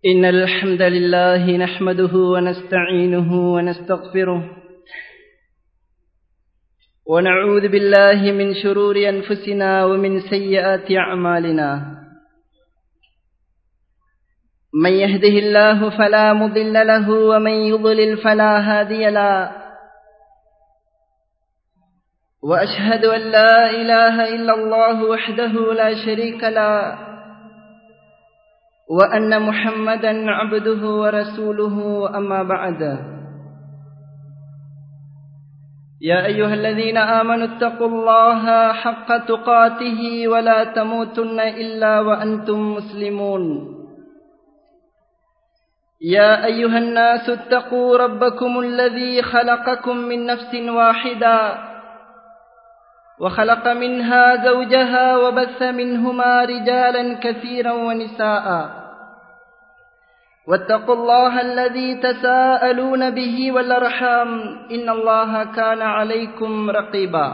إن الحمد لله نحمده ونستعينه ونستغفره ونعوذ بالله من شرور أنفسنا ومن سيئات أعمالنا. من يهده الله فلا مضل له ومن يضلل فلا هادي له، وأشهد أن لا إله إلا الله وحده لا شريك له، وأن محمدا عبده ورسوله. أما بعد، يا أيها الذين آمنوا اتقوا الله حق تقاته ولا تموتن إلا وأنتم مسلمون. يا أيها الناس اتقوا ربكم الذي خلقكم من نفس واحدة وخلق منها زوجها وبث منهما رجالا كثيرا ونساء، واتقوا الله الذي تساءلون به والأرحام إن الله كان عليكم رقيبا.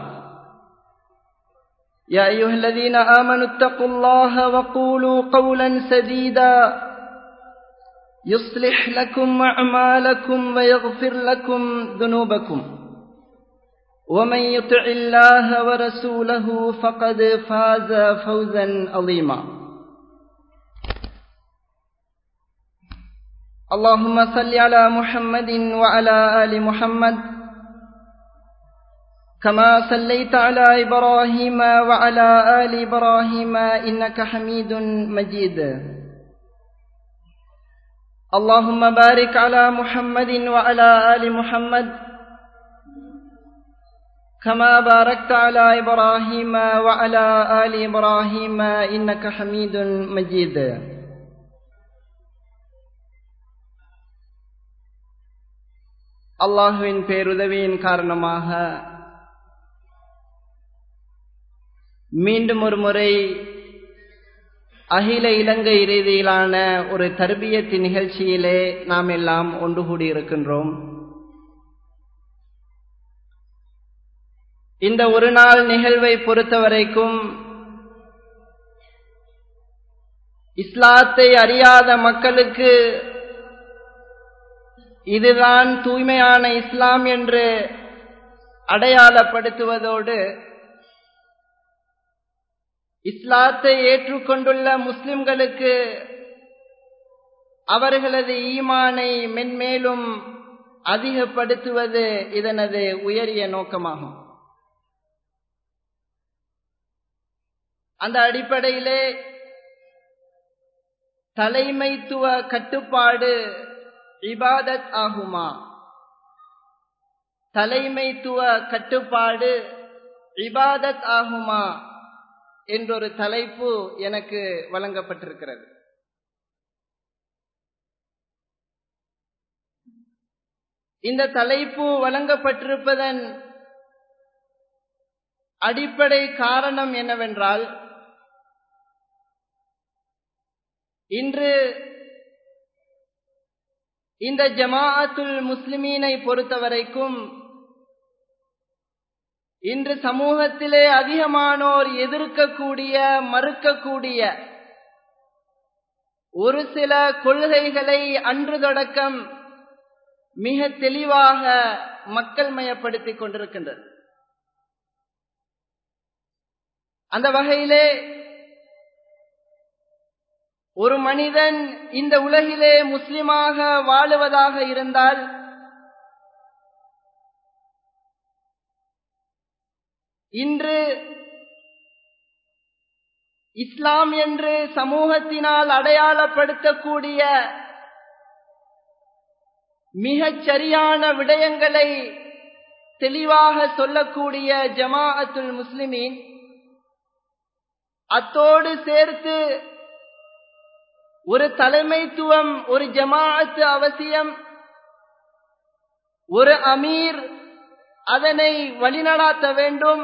يا أيها الذين آمنوا اتقوا الله وقولوا قولا سديدا يصلح لكم أعمالكم ويغفر لكم ذنوبكم، ومن يطع الله ورسوله فقد فاز فوزا عظيما. اللهم صل على محمد وعلى آل محمد كما صليت على إبراهيم وعلى آل إبراهيم إنك حميد مجيد. اللهم بارك على محمد وعلى آل محمد كما باركت على إبراهيم وعلى آل إبراهيم إنك حميد مجيد. அல்லாஹ்வின் பேருதவியின் காரணமாக மீண்டும் ஒரு முறை அகில இலங்கை ரீதியிலான ஒரு தர்பியத் நிகழ்ச்சியிலே நாம் எல்லாம் ஒன்று கூடியிருக்கின்றோம். இந்த ஒரு நாள் நிகழ்வை பொறுத்தவரைக்கும் இஸ்லாத்தை அறியாத மக்களுக்கு இதுதான் தூய்மையான இஸ்லாம் என்று அடையாளப்படுத்துவதோடு, இஸ்லாத்தை ஏற்றுக்கொண்டுள்ள முஸ்லிம்களுக்கு அவர்களது ஈமானை மென்மேலும் அதிகப்படுத்துவது இதனது உயரிய நோக்கமாகும். அந்த அடிப்படையிலே தலைமைத்துவ கட்டுப்பாடு இபாதத் ஆகுமா, தலைமைத்துவ கட்டுப்பாடு இபாதத் ஆகுமா என்றொரு தலைப்பு எனக்கு வழங்கப்பட்டிருக்கிறது. இந்த தலைப்பு வழங்கப்பட்டிருப்பதன் அடிப்படை காரணம் என்னவென்றால், இன்று இந்த ஜமாஅத்துல் முஸ்லிமீனை பொறுத்தவரைக்கும் இன்று சமூகத்திலே அதிகமானோர் எதிர்க்கக்கூடிய, மறுக்கக்கூடிய ஒரு சில கொள்கைகளை அன்று தொடக்கம் மிக தெளிவாக மக்கள் மயப்படுத்திக் கொண்டிருக்கின்றது. அந்த வகையிலே ஒரு மனிதன் இந்த உலகிலே முஸ்லிமாக வாழுவதாக இருந்தால் இன்று இஸ்லாம் என்று சமூகத்தினால் அடையாளப்படுத்தக்கூடிய மிகச் சரியான விடயங்களை தெளிவாக சொல்லக்கூடிய ஜமாஅத்துல் முஸ்லிமீன், அத்தோடு சேர்த்து ஒரு தலைமைத்துவம், ஒரு ஜமாஅத்து அவசியம், ஒரு அமீர் அதனை வழிநடாத்த வேண்டும்.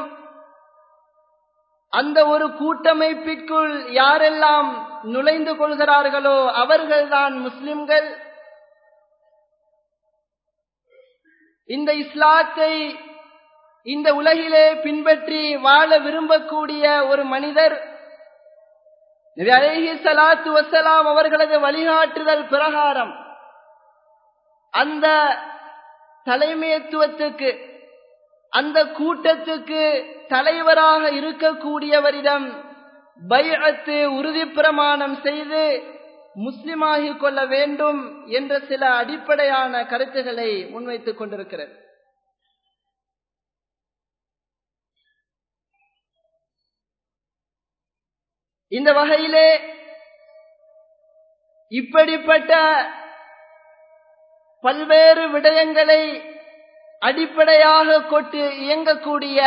அந்த ஒரு கூட்டமைப்பிற்குள் யாரெல்லாம் நுழைந்து கொள்கிறார்களோ அவர்கள்தான் முஸ்லிம்கள். இந்த இஸ்லாத்தை இந்த உலகிலே பின்பற்றி வாழ விரும்பக்கூடிய ஒரு மனிதர் நபி அலைஹிஸ்ஸலாத்து வஸ்ஸலாம் அவர்களது வழிகாட்டுதல் பிரகாரம் அந்த தலைமைத்துவத்துக்கு, அந்த கூட்டத்துக்கு தலைவராக இருக்கக்கூடியவரிடம் பைஅத்து உறுதி பிரமாணம் செய்து முஸ்லிமாகிக் கொள்ள வேண்டும் என்ற சில அடிப்படையான கருத்துக்களை முன்வைத்துக் கொண்டிருக்கிறது. இந்த வகையிலே இப்படிப்பட்ட பல்வேறு விடயங்களை அடிப்படையாக கொண்டு இயங்கக்கூடிய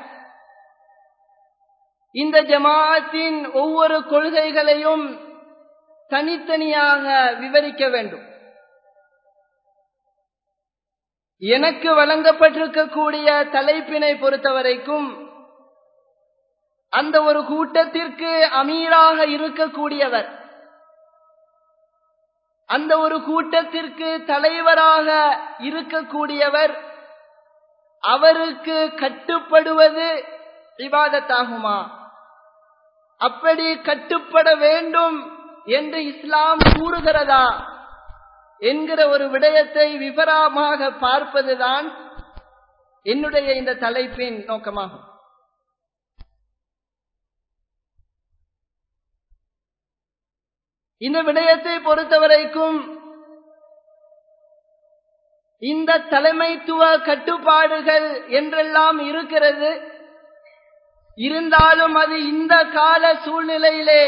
இந்த ஜமாஅத்தின் ஒவ்வொரு கொள்கைகளையும் தனித்தனியாக விவரிக்க வேண்டும். எனக்கு வழங்கப்பட்டிருக்கக்கூடிய தலைப்பினை பொறுத்தவரைக்கும் அந்த ஒரு கூட்டத்திற்கு அமீராக இருக்கக்கூடியவர், அந்த ஒரு கூட்டத்திற்கு தலைவராக இருக்கக்கூடியவர், அவருக்கு கட்டுப்படுவது இபாதத்தாகுமா, அப்படி கட்டுப்பட வேண்டும் என்று இஸ்லாம் கூறுகிறதா என்கிற ஒரு விடயத்தை விவரமாக பார்ப்பதுதான் என்னுடைய இந்த தலைப்பின் நோக்கமாகும். இந்த விடயத்தை பொறுத்தவரைக்கும் இந்த தலைமைத்துவ கட்டுப்பாடுகள் என்றெல்லாம் இருக்கிறது. இருந்தாலும் அது இந்த கால சூழ்நிலையிலே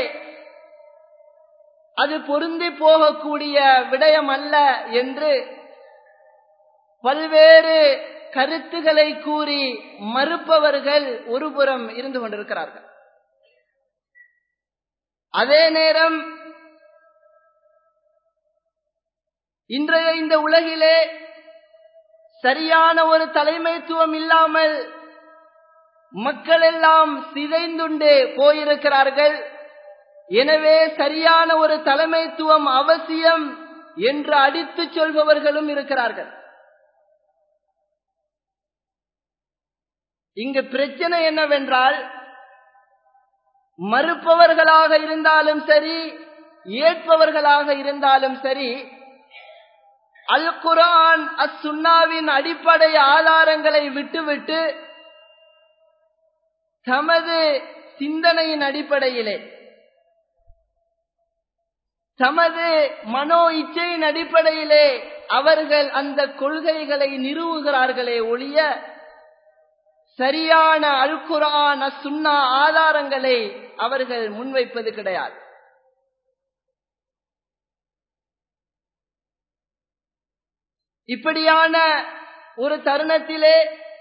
அது பொருந்தி போகக்கூடிய விடயம் அல்ல என்று பல்வேறு கருத்துக்களை கூறி மறுப்பவர்கள் ஒருபுறம் இருந்து கொண்டிருக்கிறார்கள். அதே நேரம் இன்றைய இந்த உலகிலே சரியான ஒரு தலைமைத்துவம் இல்லாமல் மக்கள் எல்லாம் சிதைந்துண்டு போயிருக்கிறார்கள். எனவே சரியான ஒரு தலைமைத்துவம் அவசியம் என்று அடித்துச் சொல்பவர்களும் இருக்கிறார்கள். இங்கு பிரச்சனை என்னவென்றால், மறுப்பவர்களாக இருந்தாலும் சரி, ஏற்பவர்களாக இருந்தாலும் சரி, அல் குர்ஆன் அஸ்-சுன்னாவின் அடிப்படை ஆதாரங்களை விட்டுவிட்டு தமது சிந்தனையின் அடிப்படையிலே, தமது மனோ இச்சையின் அடிப்படையிலே அவர்கள் அந்த கொள்கைகளை நிறுவுகிறார்களே ஒழிய சரியான அல் குர்ஆன் அஸ்-சுன்னா ஆதாரங்களை அவர்கள் முன்வைப்பது கிடையாது. இப்படியான ஒரு தருணத்திலே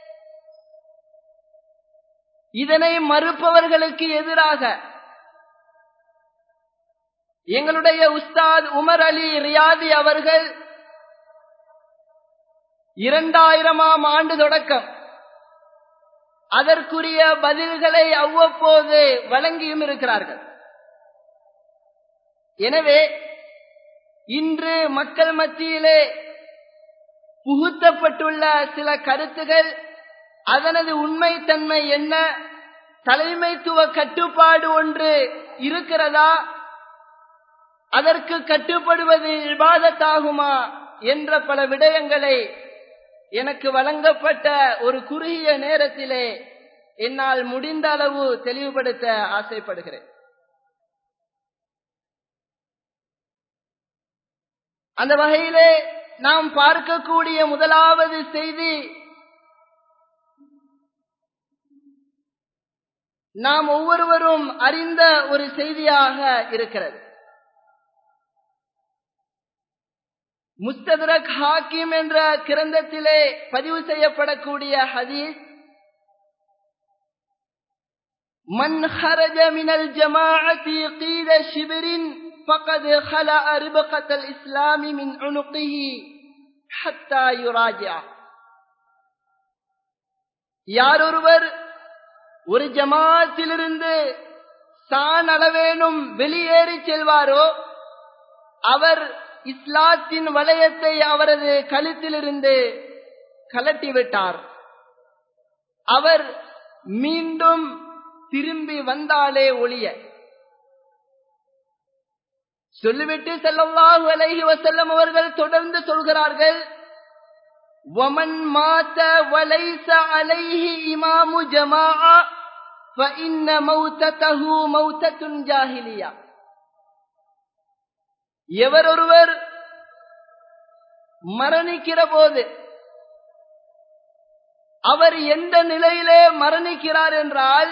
இதனை மறுப்பவர்களுக்கு எதிராக எங்களுடைய உஸ்தாத் உமர் அலி ரியாதி அவர்கள் 2000ஆம் ஆண்டு தொடக்கம் அதற்குரிய பதில்களை அவ்வப்போது வழங்கியும் இருக்கிறார்கள். எனவே இன்று மக்கள் மத்தியிலே புகுத்தப்பட்டுள்ள சில கருத்துகள், அதனது உண்மைத்தன்மை என்ன, தலைமைத்துவ கட்டுப்பாடு ஒன்று இருக்கிறதா, அதற்கு கட்டுப்படுவது இபாதத்தாகுமா என்ற பல விடயங்களை எனக்கு வழங்கப்பட்ட ஒரு குறுகிய நேரத்திலே என்னால் முடிந்த அளவு தெளிவுபடுத்த ஆசைப்படுகிறேன். அந்த வகையிலே நாம் பார்க்கக்கூடிய முதலாவது செய்தி, நாம் ஒவ்வொருவரும் அறிந்த ஒரு செய்தியாக இருக்கிறது. முஸ்தத்ரக் ஹாக்கிம் என்ற கிரந்தத்திலே பதிவு செய்யப்படக்கூடிய ஹதீஸ், மன் ஹரஜ மினல் ஜமாஅத்தி கீத ஷிப்ரின் ஃபகத் ஹலஅ ரிபகத்தல் இஸ்லாமி மின் உனுகிஹி ஹத்தா யுராஜிஅ. யாரொருவர் ஒரு ஜமாஅத்திலிருந்து தான் அளவேனும் வெளியேறி செல்வாரோ அவர் இஸ்லாத்தின் வளையத்தை அவரது கழுத்திலிருந்து கலட்டிவிட்டார். அவர் மீண்டும் திரும்பி வந்தாலே ஒழிய சொல்லிவிட்டு ஸல்லல்லாஹு அலைஹி வஸல்லம் அவர்கள் தொடர்ந்து சொல்கிறார்கள், வமன் மாத வலைஸ அலைஹி இமாமு ஜமாஅ ஃபஇன்ன மௌததஹு மௌதத்துன் ஜாஹிலியா. எவரொருவர் மரணிக்கிற போது அவர் எந்த நிலையிலே மரணிக்கிறார் என்றால்,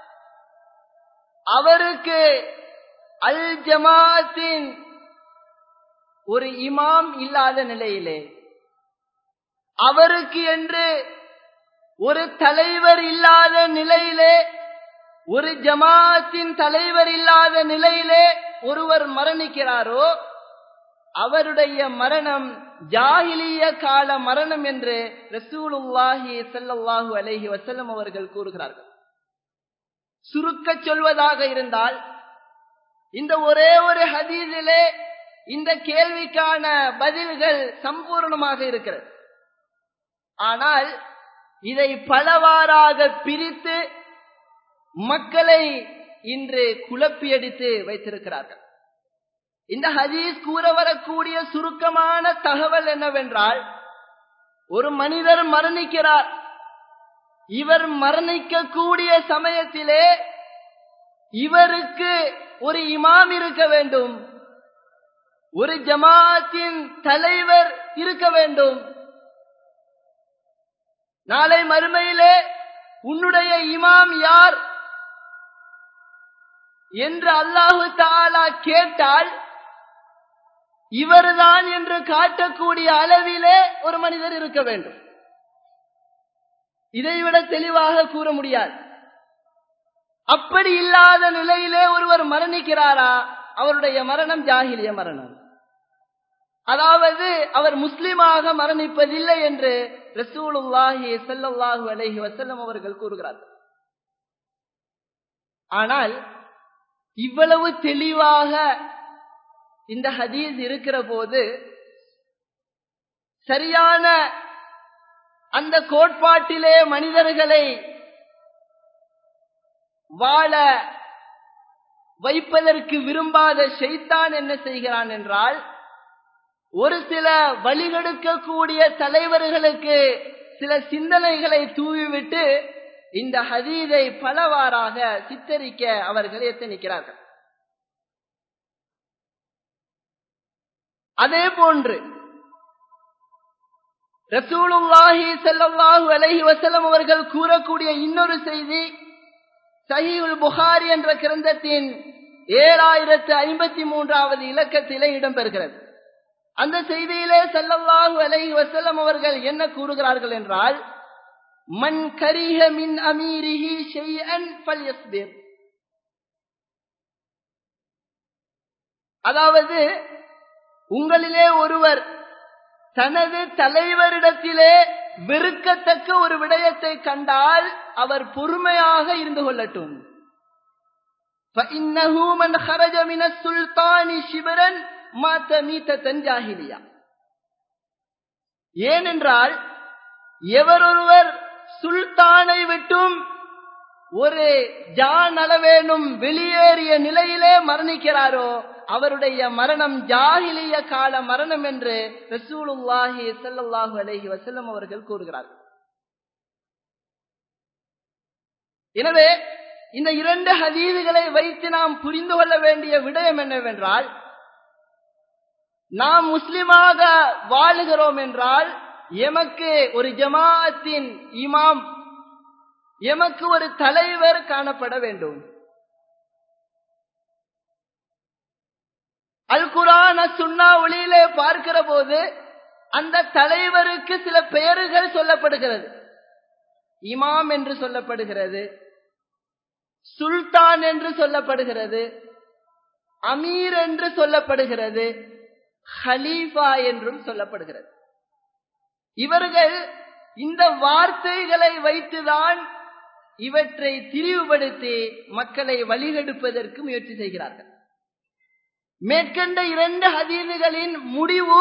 அவருக்கு அல் ஜமாஅத்தின் ஒரு இமாம் இல்லாத நிலையிலே, அவருக்கு என்று ஒரு தலைவர் இல்லாத நிலையிலே, ஒரு ஜமாஅத்தின் தலைவர் இல்லாத நிலையிலே ஒருவர் மரணிக்கிறாரோ அவருடைய மரணம் ஜாஹிலிய கால மரணம் என்று ரசூலுல்லாஹி ஸல்லல்லாஹு அலைஹி வஸல்லம் அவர்கள் கூறுகிறார்கள். சுருக்க சொல்வதாக இருந்தால், இந்த ஒரே ஒரு ஹதீஸிலே இந்த கேள்விக்கான பதில்கள் சம்பூர்ணமாக இருக்கிறது. ஆனால் இதை பலவாறாக பிரித்து மக்களை இன்று குழப்பியடித்து வைத்திருக்கிறார்கள். இந்த ஹதீஸ் கூற வரக்கூடிய சுருக்கமான தகவல் என்னவென்றால், ஒரு மனிதர் மரணிக்கிறார். இவர் மரணிக்கக்கூடிய சமயத்திலே இவருக்கு ஒரு இமாம் இருக்க வேண்டும், ஒரு ஜமாஅத்தின் தலைவர் இருக்க வேண்டும். நாளை மறுமையிலே உன்னுடைய இமாம் யார் என்று அல்லாஹு தஆலா கேட்டால், இவர்தான் என்று காட்டக்கூடிய அளவிலே ஒரு மனிதர் இருக்க வேண்டும். இதைவிட தெளிவாக கூற முடியாது. அப்படி இல்லாத நிலையிலே ஒருவர் மரணிக்கிறாரா, அவருடைய மரணம் ஜாஹிலிய மரணம், அதாவது அவர் முஸ்லிமாக மரணிப்பதில்லை என்று ரசூலுல்லாஹி ஸல்லல்லாஹு அலைஹி வஸல்லம் அவர்கள் கூறுகிறார்கள். ஆனால் இவ்வளவு தெளிவாக இந்த ஹதீஸ் இருக்கிற போது சரியான அந்த கோட்பாட்டிலே மனிதர்களை வாழ வைப்பதற்கு விரும்பாத ஷைத்தான் என்ன செய்கிறான் என்றால், ஒரு சில வழிகெடுக்கக்கூடிய தலைவர்களுக்கு சில சிந்தனைகளை தூவிவிட்டு இந்த ஹதீஸை பலவாறாக சித்தரிக்க அவர்கள் எத்தனிக்கிறார்கள். அதே போன்று ரசூலுல்லாஹி ஸல்லல்லாஹு அலைஹி வஸல்லம் அவர்கள் கூறக்கூடிய இன்னொரு செய்தி சஹீஹுல் புகாரி என்ற கிரந்தத்தின் 7053வது இலக்கத்திலே இடம்பெறுகிறது. அந்த செய்தியிலே ஸல்லல்லாஹு அலைஹி வஸல்லம் அவர்கள் என்ன கூறுகிறார்கள் என்றால், மன் கரிஹ மின் அமீரிஹி ஷைஅன் ஃபல்யஸ்பிர். அதாவது உங்களிலே ஒருவர் தனது தலைவரிடத்திலே வெறுக்கத்தக்க ஒரு விடயத்தை கண்டால் அவர் பொறுமையாக இருந்து கொள்ளட்டும். فَإِنَّهُ مَنْ خَرَجَ مِنَ السُّلْطَانِ شِبْرًا مَاتَ مِيتَةً جَاهِلِيَّةً. ஏனென்றால் எவரொருவர் சுல்தானை விட்டும் ஒரு ஜான் அளவேனும் வெளியேறிய நிலையிலே மரணிக்கிறாரோ அவருடைய மரணம் ஜாஹிலிய கால மரணம் என்று ரசூலுல்லாஹி ஸல்லல்லாஹு அலைஹி வஸல்லம் அவர்கள் கூறுகிறார்கள். எனவே இந்த இரண்டு ஹதீஸ்களை வைத்து நாம் புரிந்து கொள்ள வேண்டிய விடயம் என்னவென்றால், நாம் முஸ்லிமாக வாழுகிறோம் என்றால் எமக்கு ஒரு ஜமாஅத்தின் இமாம், எமக்கு ஒரு தலைவர் காணப்பட வேண்டும். அல் குர்ஆன் சுன்னா ஒளியிலே பார்க்கிற போது அந்த தலைவருக்கு சில பெயர்கள் சொல்லப்படுகிறது. இமாம் என்று சொல்லப்படுகிறது, சுல்தான் என்று சொல்லப்படுகிறது, அமீர் என்று சொல்லப்படுகிறது, ஹலீஃபா என்றும் சொல்லப்படுகிறது. இவர்கள் இந்த வார்த்தைகளை வைத்துதான் இவற்றை திரிவுபடுத்தி மக்களை வழிகெடுப்பதற்கு முயற்சி செய்கிறார்கள். மேற்கண்ட இரண்டு ஹதீதுகளின் முடிவு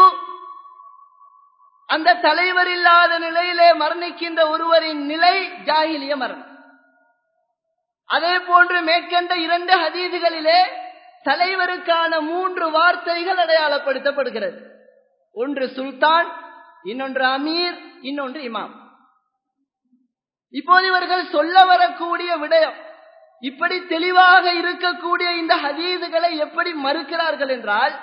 அந்த தலைவர் இல்லாத நிலையிலே மரணிக்கின்ற ஒருவரின் நிலை ஜாஹிலிய மரணம். அதே போன்று மேற்கண்ட இரண்டு ஹதீதுகளிலே தலைவருக்கான 3 வார்த்தைகள் அடையாளப்படுத்தப்படுகிறது. ஒன்று சுல்தான், இன்னொன்று அமீர், இன்னொன்று இமாம். இப்போது இவர்கள் சொல்ல வரக்கூடிய விடயம் இப்படி தெளிவாக இருக்கக்கூடிய இந்த ஹதீதுகளை எப்படி மறுக்கிறார்கள் என்றால்,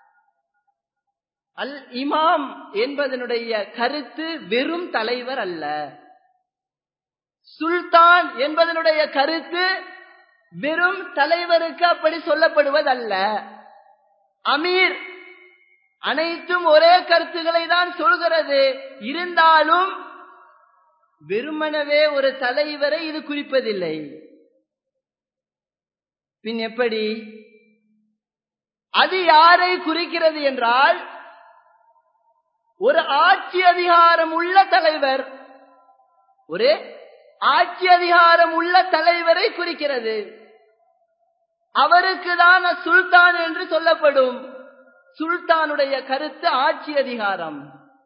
அல் இமாம் என்பதனுடைய கருத்து வெறும் தலைவர் அல்ல, சுல்தான் என்பதனுடைய கருத்து வெறும் தலைவருக்கு அப்படி சொல்லப்படுவதல்ல, அமீர் அனைத்தும் ஒரே கருத்துக்களை தான் சொல்கிறது, இருந்தாலும் வெறுமனவே ஒரு தலைவரை இது குறிப்பதில்லை. பின் எப்படி அது யாரை குறிக்கிறது என்றால், ஒரு ஆட்சி அதிகாரம் உள்ள தலைவர், ஒரு ஆட்சி அதிகாரம் உள்ள தலைவரை குறிக்கிறது. அவருக்கு தான் சுல்தான் என்று சொல்லப்படும். சுல்தானுடைய கருத்து ஆட்சி அதிகாரம்,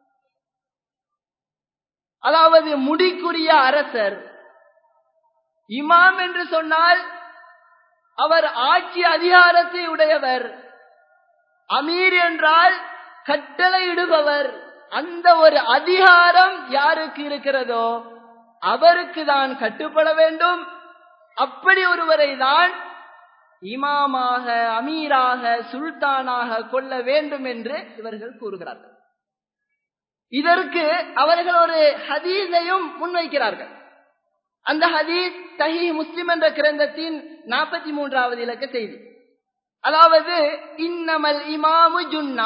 அதாவது முடிக்குரிய அரசர். இமாம் என்று சொன்னால் அவர் ஆட்சி அதிகாரத்தை உடையவர். அமீர் என்றால் கட்டளையிடுபவர். அந்த ஒரு அதிகாரம் யாருக்கு இருக்கிறதோ அவருக்கு தான் கட்டுப்பட வேண்டும். அப்படி ஒருவரை தான் இமாமாக, அமீராக, சுல்தானாக கொள்ள வேண்டும் என்று இவர்கள் கூறுகிறார்கள். இதற்கு அவர்கள் ஒரு ஹதீஸையும் முன்வைக்கிறார்கள். அந்த ஹதீஸ் சஹீஹ் முஸ்லிம் என்ற கிரந்தத்தின் 43வது இலக்க செய்தி. அதாவது, இன்னமல் இமாமு ஜுன்னா,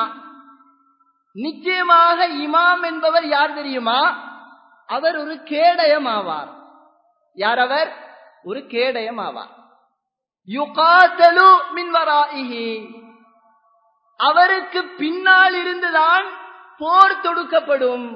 நிச்சயமாக இமாம் என்பவர் யார் தெரியுமா? அவர் ஒரு கேடயம் ஆவார். யார் அவர்? ஒரு கேடயம் ஆவார். யுகாத்தலு மின் வராஇஹி, அவருக்கு பின்னால் இருந்துதான் போர் தொடுக்கப்படும்.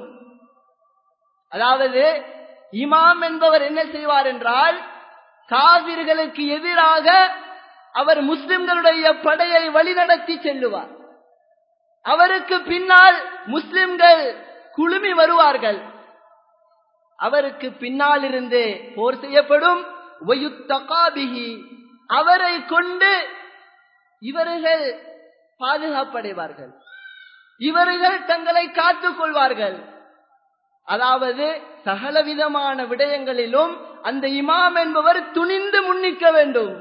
அதாவது இமாம் என்பவர் என்ன செய்வார் என்றால், காவிர்களுக்கு எதிராக அவர் முஸ்லிம்களுடைய படையை வழிநடத்தி செல்லுவார். அவருக்கு பின்னால் முஸ்லிம்கள் குழுமி வருவார்கள். அவருக்கு பின்னால் இருந்து போர் செய்யப்படும். வயுத்தகாபிஹி, அவரை கொண்டு இவர்கள் பாதுகாப்படைவார்கள், இவர்கள் தங்களை காத்துக் கொள்வார்கள். அதாவது சகலவிதமான விடயங்களிலும் அந்த இமாம் என்பவர் துணிந்து முன்னிக்க வேண்டும்.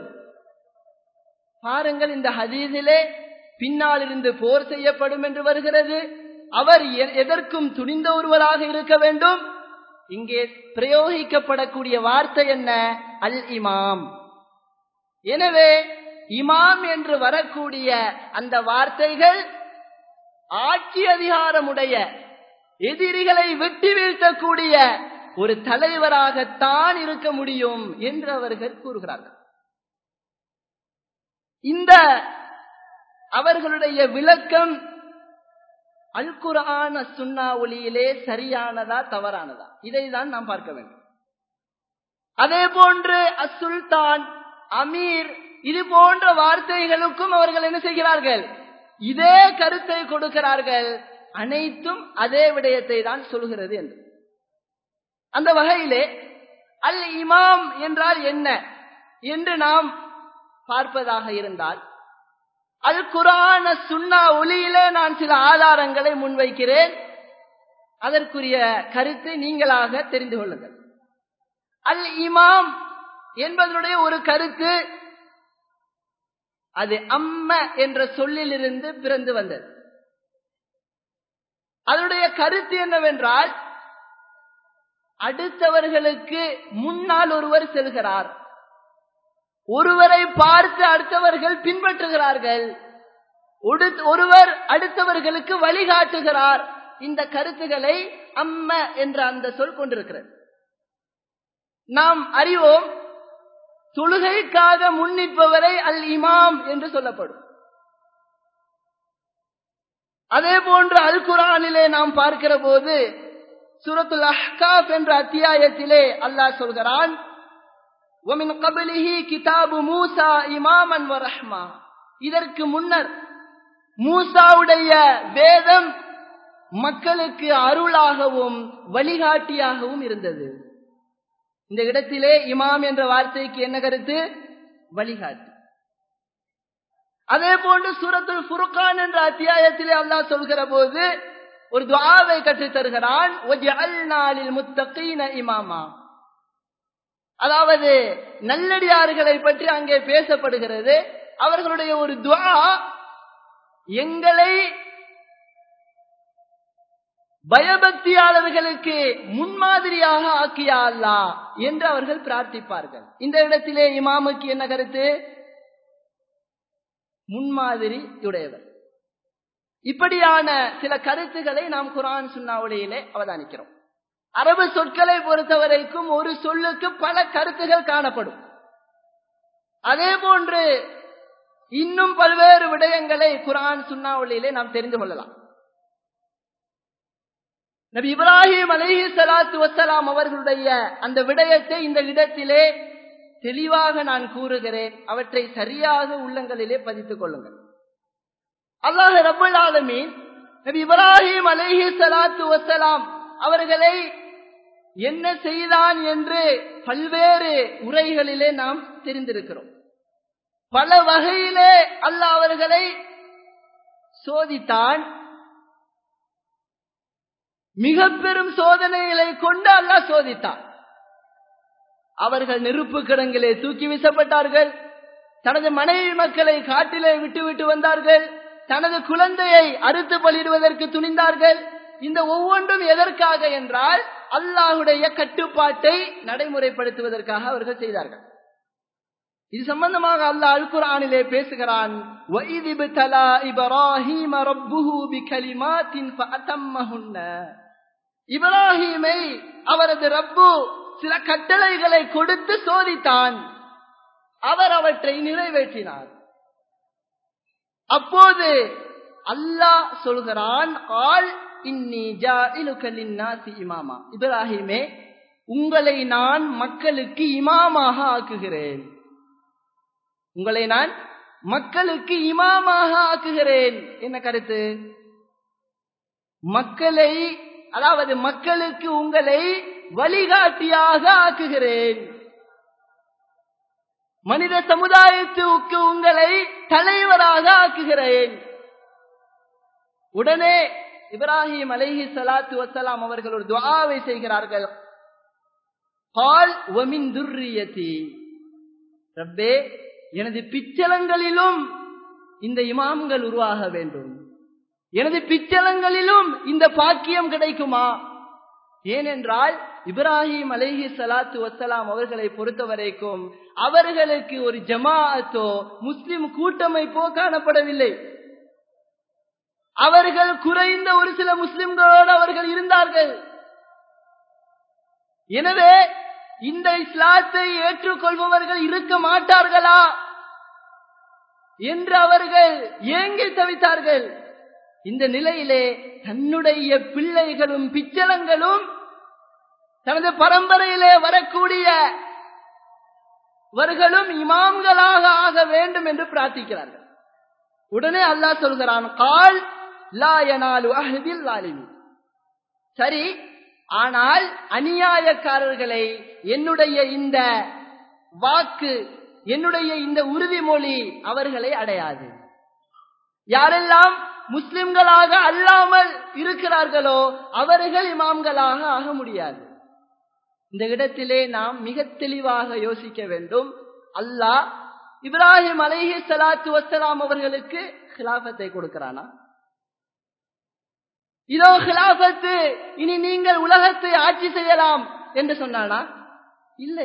பாருங்கள், இந்த ஹதீஸிலே பின்னால் இருந்து போர் செய்யப்படும் என்று வருகிறது. அவர் எதற்கும் துணிந்த ஒருவராக இருக்க வேண்டும். இங்கே பிரயோகிக்கப்படக்கூடிய வார்த்தை என்ன? அல் இமாம். எனவே இமாம் என்று வரக்கூடிய அந்த வார்த்தைகள் ஆட்சி அதிகாரமுடைய, எதிரிகளை வெட்டி வீழ்த்தக்கூடிய ஒரு தலைவராகத்தான் இருக்க முடியும் என்று அவர்கள் கூறுகிறார்கள். இந்த அவர்களுடைய விளக்கம் அல் குர்ஆன் சுன்னா ஒளியிலே சரியானதா தவறானதா, இதைதான் நாம் பார்க்க வேண்டும். அதே போன்று அசுல்தான், அமீர், இது போன்ற வார்த்தைகளுக்கும் அவர்கள் என்ன செய்கிறார்கள்? இதே கருத்தை கொடுக்கிறார்கள். அனைத்தும் அதே விடயத்தை தான் சொல்கிறது என்று. அந்த வகையிலே அல் இமாம் என்றால் என்ன என்று நாம் பார்ப்பதாக இருந்தால், அல் குர்ஆன் சுன்னா ஒளியிலே நான் சில ஆதாரங்களை முன்வைக்கிறேன். அதற்குரிய கருத்தை நீங்களாக தெரிந்து கொள்ளுங்கள். அல் இமாம் என்பதனுடைய ஒரு கருத்து, அது அம்ம என்ற சொல்லிலிருந்து பிறந்து வந்தது. அதனுடைய கருத்து என்னவென்றால், அடுத்தவர்களுக்கு முன்னால் ஒருவர் செல்கிறார், ஒருவரை பார்த்து அடுத்தவர்கள் பின்பற்றுகிறார்கள், ஒருவர் அடுத்தவர்களுக்கு வழிகாட்டுகிறார். இந்த கருத்துக்களை அம்ம என்ற அந்த சொல் கொண்டிருக்கிறது. நாம் அறிவோம், தொழுகைக்காக முன்னிற்பவரை அல் இமாம் என்று சொல்லப்படும். அதே போன்று அல் குர்ஆனிலே நாம் பார்க்கிற போது சூரத்துல் அஹ்காஃப் என்ற அத்தியாயத்திலே அல்லாஹ் சொல்கிறான், وَمِنْ قَبْلِهِ كِتَابُ مُوسَى إِمَامًا وَرَحْمَةً, இதற்கு முன்னர் மூசாவுடைய வேதம் மக்களுக்கு அருளாகவும் வழிகாட்டியாகவும் இருந்தது. இந்த இடத்திலே இமாம் என்ற வார்த்தைக்கு என்ன கருத்து? வழிகாட்டி. அதே போன்று சூரத்துல் ஃபுர்கான் என்ற அத்தியாயத்திலே அல்லாஹ் சொல்கிற போது ஒரு துஆவை கற்றுத் தருகிறான், வஜஅல்னா லில் முத்தகீன இமாமா. அதாவது நல்லடியார்களை பற்றி அங்கே பேசப்படுகிறது. அவர்களுடைய ஒரு துஆ, எங்களை பயபக்தியாளர்களுக்கு முன்மாதிரியாக ஆக்கியா அல்லாஹ் என்று அவர்கள் பிரார்த்திப்பார்கள். இந்த இடத்திலே இமாமுக்கு என்ன கருத்து? முன்மாதிரி உடையவர். இப்படியான சில கருத்துக்களை நாம் குர்ஆன் சுன்னாவுடையிலே அவதானிக்கிறோம். அரபு சொற்களை பொறுத்தவரைக்கும் ஒரு சொல்லுக்கு பல கருத்துகள் காணப்படும். அதே போன்று இன்னும் பல்வேறு விடயங்களை குர்ஆன் சுன்னாவுடையிலே நாம் தெரிந்து கொள்ளலாம். நபி இப்ராஹிம் அலைஹிஸ்ஸலாத்து வஸ்ஸலாம் அவர்களுடைய அந்த விடயத்தை இந்த இடத்திலே தெளிவாக நான் கூறுகிறேன். அவற்றை சரியாக உள்ளங்களிலே பதித்துக் கொள்ளுங்கள். அல்லாஹ் ரப்பல் ஆலமீன் நபி இப்ராஹிம் அலைஹிஸ்ஸலாத்து வஸ்ஸலாம் அவர்களை என்ன செய்தான் என்று பல்வேறு உரைகளிலே நாம் தெரிந்திருக்கிறோம். பல வகையிலே அல்லாஹ் அவர்களை சோதித்தான். மிக பெரும் சோதனைகளை கொண்டு அல்லாஹ் சோதித்தான். அவர்கள் நெருப்பு கிடங்கிலே தூக்கி வீசப்பட்டார்கள். தனது மனைவி மக்களை காட்டிலே விட்டு வந்தார்கள். தனது குழந்தையை அறுத்து பலியிடுவதற்கு துணிந்தார்கள். இந்த ஒவ்வொன்றும் எதற்காக என்றால் அல்லாஹ்வுடைய கட்டுப்பாட்டை நடைமுறைப்படுத்துவதற்காக அவர்கள் செய்தார்கள். இது சம்பந்தமாக அல்லாஹ் அல் குர்ஆனிலே பேசுகிறான், வஇத் இப்தலா இப்ராஹீம ரப்புஹு பிகலிமாத்தின் ஃபஅதம்மஹுன்ன. இப்ராஹீமை அவரது ரப்பு சில கட்டளைகளை கொடுத்து சோதித்தான். அவர் அவற்றை நிறைவேற்றினார். அப்போது அல்லாஹ் சொல்கிறான், கால் இன்னி ஜாஇலுக லின்னாசி இமாமா. இப்ராஹீமே, உங்களை நான் மக்களுக்கு இமாமாக ஆக்குகிறேன். உங்களை நான் மக்களுக்கு இமாமாக ஆக்குகிறேன். என்ன கருத்து? மக்களை, அதாவது மக்களுக்கு உங்களை வழிகாட்டியாக ஆக்குகிறேன். மனித சமுதாயத்துக்கு உங்களை தலைவராக ஆக்குகிறேன். உடனே இப்ராஹிம் அலைஹிஸ்ஸலாத்து வஸ்ஸலாம் அவர்கள் ஒரு துஆவை செய்கிறார்கள். கால் வமின் துர்ரியதி. ரப்பே, எனது பிச்சலங்களிலும் இந்த இமாம்கள் உருவாக வேண்டும். எனது பிச்சலங்களிலும் இந்த பாக்கியம் கிடைக்குமா? ஏனென்றால் இப்ராஹிம் அலைஹிஸ்ஸலாத்து வஸ்ஸலாம் அவர்களை பொறுத்தவரைக்கும் அவர்களுக்கு ஒரு ஜமாஅத்தோ முஸ்லிம் கூட்டமைப்போ காணப்படவில்லை. அவர்கள் குறைந்த ஒரு சில முஸ்லிம்களோடு அவர்கள் இருந்தார்கள். எனவே இந்த இஸ்லாத்தை ஏற்றுக்கொள்பவர்கள் இருக்க மாட்டார்களா என்று அவர்கள் ஏங்கி தவித்தார்கள். இந்த நிலையிலே தன்னுடைய பிள்ளைகளும் பிச்சலங்களும் தனது பரம்பரையிலே வரக்கூடியவர்களும் இமாம்களாக ஆக வேண்டும் என்று பிரார்த்திக்கிறார்கள். உடனே அல்லாஹ் சொல்கிறான், கால் லா யனாலு அஹ்தில் ஸாலிமீன். சரி, ஆனால் அநியாயக்காரர்களை என்னுடைய இந்த வாக்கு, என்னுடைய இந்த உறுதிமொழி அவர்களை அடையாது. யாரெல்லாம் முஸ்லிம்களாக அல்லாமல் இருக்கிறார்களோ அவர்கள் இமாம்களாக ஆக முடியாது. இந்த இடத்திலே நாம் மிக தெளிவாக யோசிக்க வேண்டும். அல்லாஹ் இப்ராஹிம் அலைஹிஸ்ஸலாத்து வஸ்ஸலாம் அவர்களுக்கு கிலாஃபத்தை கொடுக்கிறானா? இதோ கிலாஃபத்து, இனி நீங்கள் உலகத்தை ஆட்சி செய்யலாம் என்று சொன்னானா? இல்லை.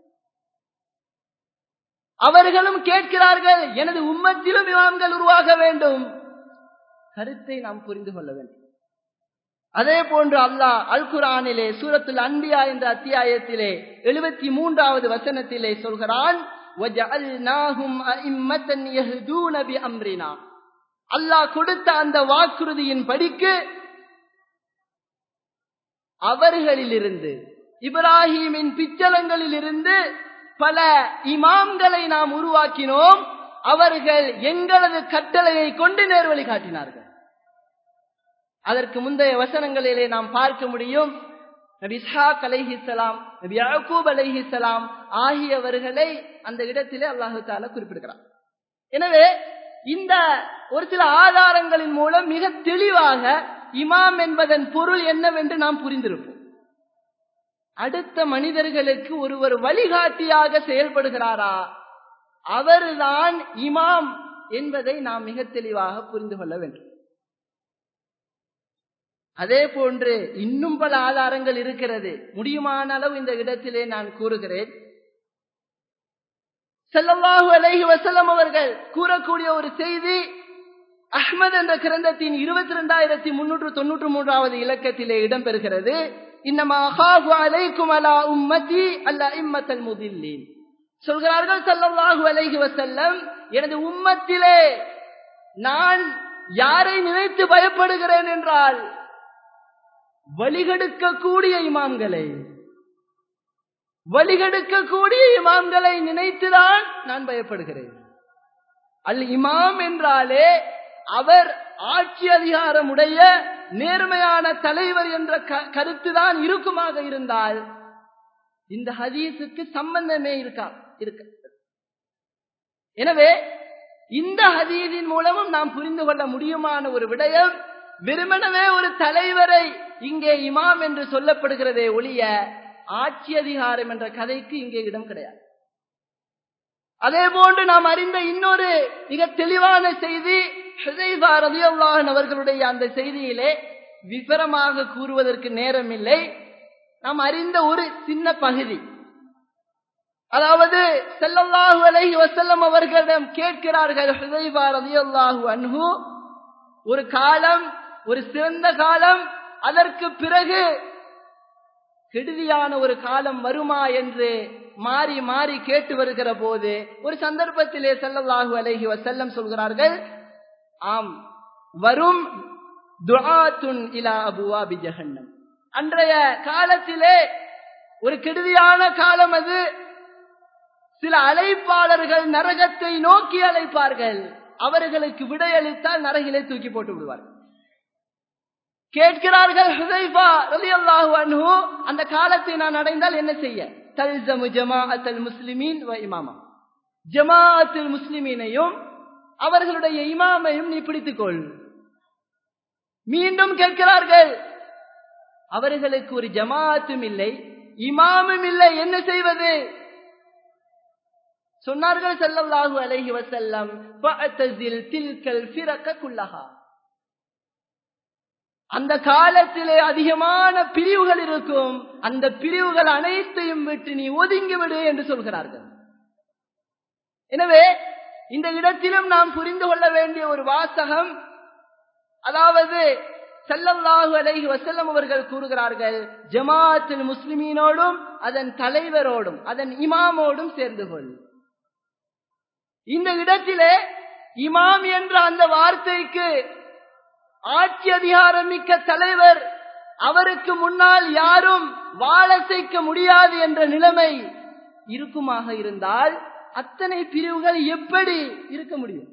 அவர்களும் கேட்கிறார்கள், எனது உம்மத்திலும் இமாம்கள் உருவாக வேண்டும். கருத்தை நாம் புரிந்து கொள்ள வேண்டும். அதே போன்று அல்லாஹ் அல் குர்ஆனிலே சூரத்துல் அன்பியா என்ற அத்தியாயத்திலே 73வது வசனத்திலே சொல்கிறான், வஜஅல்நாஹும் அஇம்மத்தன் யஹ்தூன பிஅம்ரினா. அல்லாஹ் கொடுத்த அந்த வாக்குறுதியின் படிக்கு அவர்களிலிருந்து, இப்ராஹீமின் பிச்சலங்களிலிருந்து பல இமாம்களை நாம் உருவாக்கினோம். அவர்கள் எங்களது கட்டளையை கொண்டு நேர்வழி காட்டினார்கள். அதற்கு முந்தைய வசனங்களிலே நாம் பார்க்க முடியும், நபி இஸ்ஹாக் அலைஹிஸ்ஸலாம், நபி யாக்கூப் அலைஹிஸ்ஸலாம் ஆகியவர்களை அந்த இடத்திலே அல்லாஹ் தஆலா குறிப்பிடுகிறார். எனவே இந்த ஒரு சில ஆதாரங்களின் மூலம் மிக தெளிவாக இமாம் என்பதன் பொருள் என்னவென்று நாம் புரிந்திருப்போம். அடுத்த மனிதர்களுக்கு ஒருவர் வழிகாட்டியாக செயல்படுகிறாரா, அவர்தான் இமாம் என்பதை நாம் மிக தெளிவாக புரிந்து கொள்ள வேண்டும். அதே போன்று இன்னும் பல ஆதாரங்கள் இருக்கிறது. முடியுமான அளவு இந்த இடத்திலே நான் கூறுகிறேன். ஸல்லல்லாஹு அலைஹி வஸல்லம் அவர்கள் கூறக்கூடிய ஒரு செய்தி அஹ்மத் என்ற கிரந்தத்தின் 22393வது இலக்கத்திலே இடம்பெறுகிறது. இன்னமா அகாஃபு அலைக்கும் அலா உம்மதி அல்-அஇம்மத்தல் முதில்லீன். சொல்கிறார்கள் ஸல்லல்லாஹு அலைஹி வஸல்லம், எனது உம்மத்திலே நான் யாரை நினைத்து பயப்படுகிறேன் என்றால் வழிகெடுக்கக்கூடிய இமாம்களை நினைத்துதான் நான் பயப்படுகிறேன். அல் இமாம் என்றாலே அவர் ஆட்சி அதிகாரமுடைய நேர்மையான தலைவர் என்ற கருத்துதான் இருக்குமாக இருந்தால் இந்த ஹதீஸுக்கு சம்பந்தமே இருக்க. எனவே இந்த ஹதீஸின் மூலமும் நாம் புரிந்து கொள்ள முடியுமான ஒரு விடயம், வெறுமனவே ஒரு தலைவரை இங்கே இமாம் என்று சொல்லப்படுகிறதே ஒழிய ஆட்சி அதிகாரம் என்ற கதைக்கு இங்கே இடம் கிடையாது. அதே போன்று நாம் அறிந்த இன்னொரு மிக தெளிவான செய்தி, ஹுதைஃபா ரலியல்லாஹு அன்ஹு அவர்களுடைய அந்த செய்தியிலே விவரமாக கூறுவதற்கு நேரம் இல்லை. நாம் அறிந்த ஒரு சின்ன பகுதி, அதாவது ஸல்லல்லாஹு அலைஹி வஸல்லம் அவர்களிடம் கேட்கிறார்கள் ஹுதைஃபா ரலியல்லாஹு அன்ஹு, ஒரு காலம், ஒரு சிறந்த காலம், அதற்கு பிறகு கெடுதியான ஒரு காலம் வருமா என்று மாறி மாறி கேட்டு வருகிற போது ஒரு சந்தர்ப்பத்திலே ஸல்லல்லாஹு அலைஹி வஸல்லம் சொல்கிறார்கள், ஆம் வரும், துஆத்துன் இலா அபுவாபி ஜஹன்னம். அன்றைய காலத்திலே ஒரு கெடுதியான காலம் அது. சில அழைப்பாளர்கள் நரகத்தை நோக்கி அழைப்பார்கள், அவர்களுக்கு விடையளித்தால் நரகிலே தூக்கி போட்டு விடுவார்கள். கேட்கிறார்கள் ஹுதைஃபா ரலியல்லாஹு அன்ஹு, அந்த காலத்தை நான் அடைந்தால் என்ன செய்ய? தல்ஸமு ஜமாஅத்துல் முஸ்லிமீன் வ இமாமா, ஜமாஅத்துல் முஸ்லிமீனையும் அவர்களுடைய இமாமையும் நீ பிடித்துக்கொள். மீண்டும் கேட்கிறார்கள், அவர்களுக்கு ஒரு ஜமாஅத்தும் இல்லை, இமாமும் இல்லை, என்ன செய்வது? சொன்னார்கள் ஸல்லல்லாஹு அலைஹி வஸல்லம், ஃபஅதஸில் தில்கல் ஃபிரக குல்லஹா. அந்த காலத்திலே அதிகமான பிரிவுகள் இருக்கும், அந்த பிரிவுகள் அனைத்தையும் விட்டு நீ ஒதுங்கி விடு என்று சொல்கிறார்கள். எனவே இந்த இடத்திலும் நாம் புரிந்து கொள்ள வேண்டிய ஒரு வாசகம், அதாவது ஸல்லல்லாஹு அலைஹி வஸல்லம் அவர்கள் கூறுகிறார்கள், ஜமாஅத்துல் முஸ்லிமீனோடும் அதன் தலைவரோடும் அதன் இமாமோடும் சேர்ந்து கொள். இந்த இடத்திலே இமாம் என்ற அந்த வார்த்தைக்கு ஆட்சி அதிகாரம் மிக்க தலைவர், அவருக்கு முன்னால் யாரும் வாழசைக்க முடியாது என்ற நிலைமை இருக்குமாக இருந்தால் அத்தனை பிரிவுகள் எப்படி இருக்க முடியும்?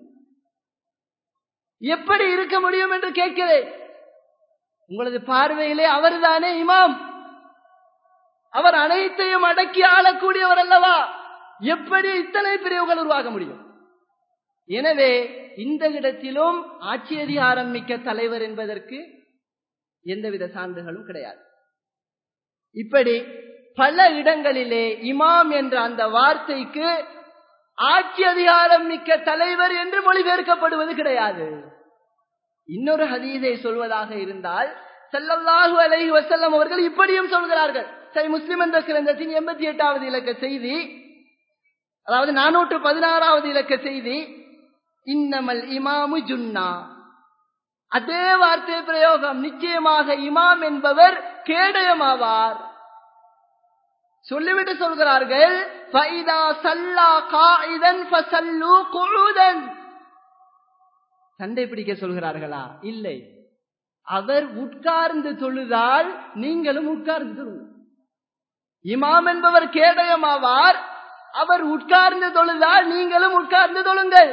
எப்படி இருக்க முடியும் என்று கேட்கிறேன். உங்களது பார்வையிலே அவர்தானே இமாம், அவர் அனைத்தையும் அடக்கி ஆளக்கூடியவர் அல்லவா? எப்படி இத்தனை பிரிவுகள் உருவாக முடியும்? எனவே இந்த இடத்திலும் ஆட்சி அதிகாரம் மிக்க தலைவர் என்பதற்கு எந்தவித சான்றுகளும் கிடையாது. இப்படி பல இடங்களிலே இமாம் என்ற அந்த வார்த்தைக்கு ஆட்சி அதிகாரம் மிக்க தலைவர் என்று மொழிபெயர்க்கப்படுவது கிடையாது. இன்னொரு ஹதீஸை சொல்வதாக இருந்தால் ஸல்லல்லாஹு அலைஹி வஸல்லம் அவர்கள் இப்படியும் சொல்கிறார்கள். சஹீஹ் முஸ்லிம் என்ற கிரந்தத்தின் 88வது இலக்க செய்தி, அதாவது 416வது இலக்க செய்தி, இன்னமல் இமாமு ஜுன்னா. அதே வார்த்தை பிரயோகம், நிச்சயமாக இமாம் என்பவர் கேடயமாவார். சொல்லிவிட்டு சொல்கிறார்கள், ஃபைதா ஸல்லா காயிதன் ஃபஸல்லு குஊதன். சண்டை பிடிக்க சொல்கிறார்களா? இல்லை, அவர் உட்கார்ந்து தொழுதால் நீங்களும் உட்கார்ந்து தொழுங்கள். இமாம் என்பவர் கேடயமாவார், அவர் உட்கார்ந்து தொழுதால் நீங்களும் உட்கார்ந்து தொழுங்கள்.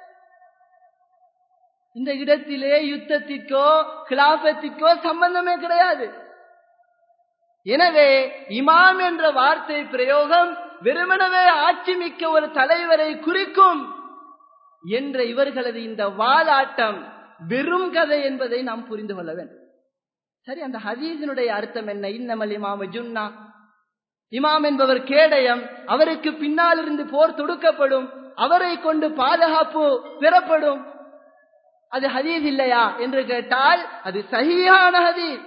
இந்த இடத்திலே யுத்தத்திற்கோ கிலாபத்திற்கோ சம்பந்தமே கிடையாது. எனவே இமாம் என்ற வார்த்தை பிரயோகம் வெறுமனவே ஆட்சி மிக்க ஒரு தலைவரை குறிக்கும். என்ற இவர்களது இந்த வாலாட்டம் வெறும் கதை என்பதை நாம் புரிந்து கொள்ள வேண்டும். சரி, அந்த ஹதீஸினுடைய அர்த்தம் என்ன? இன்னமல் இமாமு ஜுன்னா, இமாம் என்பவர் கேடயம், அவருக்கு பின்னால் இருந்து போர் தொடுக்கப்படும், அவரை கொண்டு பாதுகாப்பு பெறப்படும். அது ஹதீஸ் இல்லையா என்று கேட்டால் அது சஹீஹான ஹதீஸ்.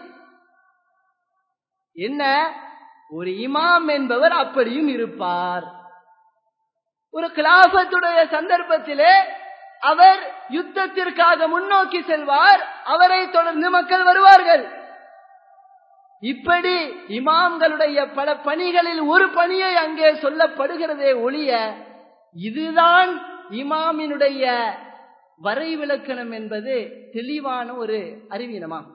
என்ன, ஒரு இமாம் என்பவர் அப்படியும் இருப்பார். ஒரு கிலாஃபத்துடைய சந்தர்ப்பத்திலே அவர் யுத்தத்திற்காக முன்னோக்கி செல்வார், அவரை தொடர்ந்து மக்கள் வருவார்கள். இப்படி இமாம்களுடைய பல பணிகளில் ஒரு பணியை அங்கே சொல்லப்படுகிறதே ஒழிய இதுதான் இமாமினுடைய வரைவிலக்கணம் என்பது தெளிவான ஒரு அறிவீனமாகும்.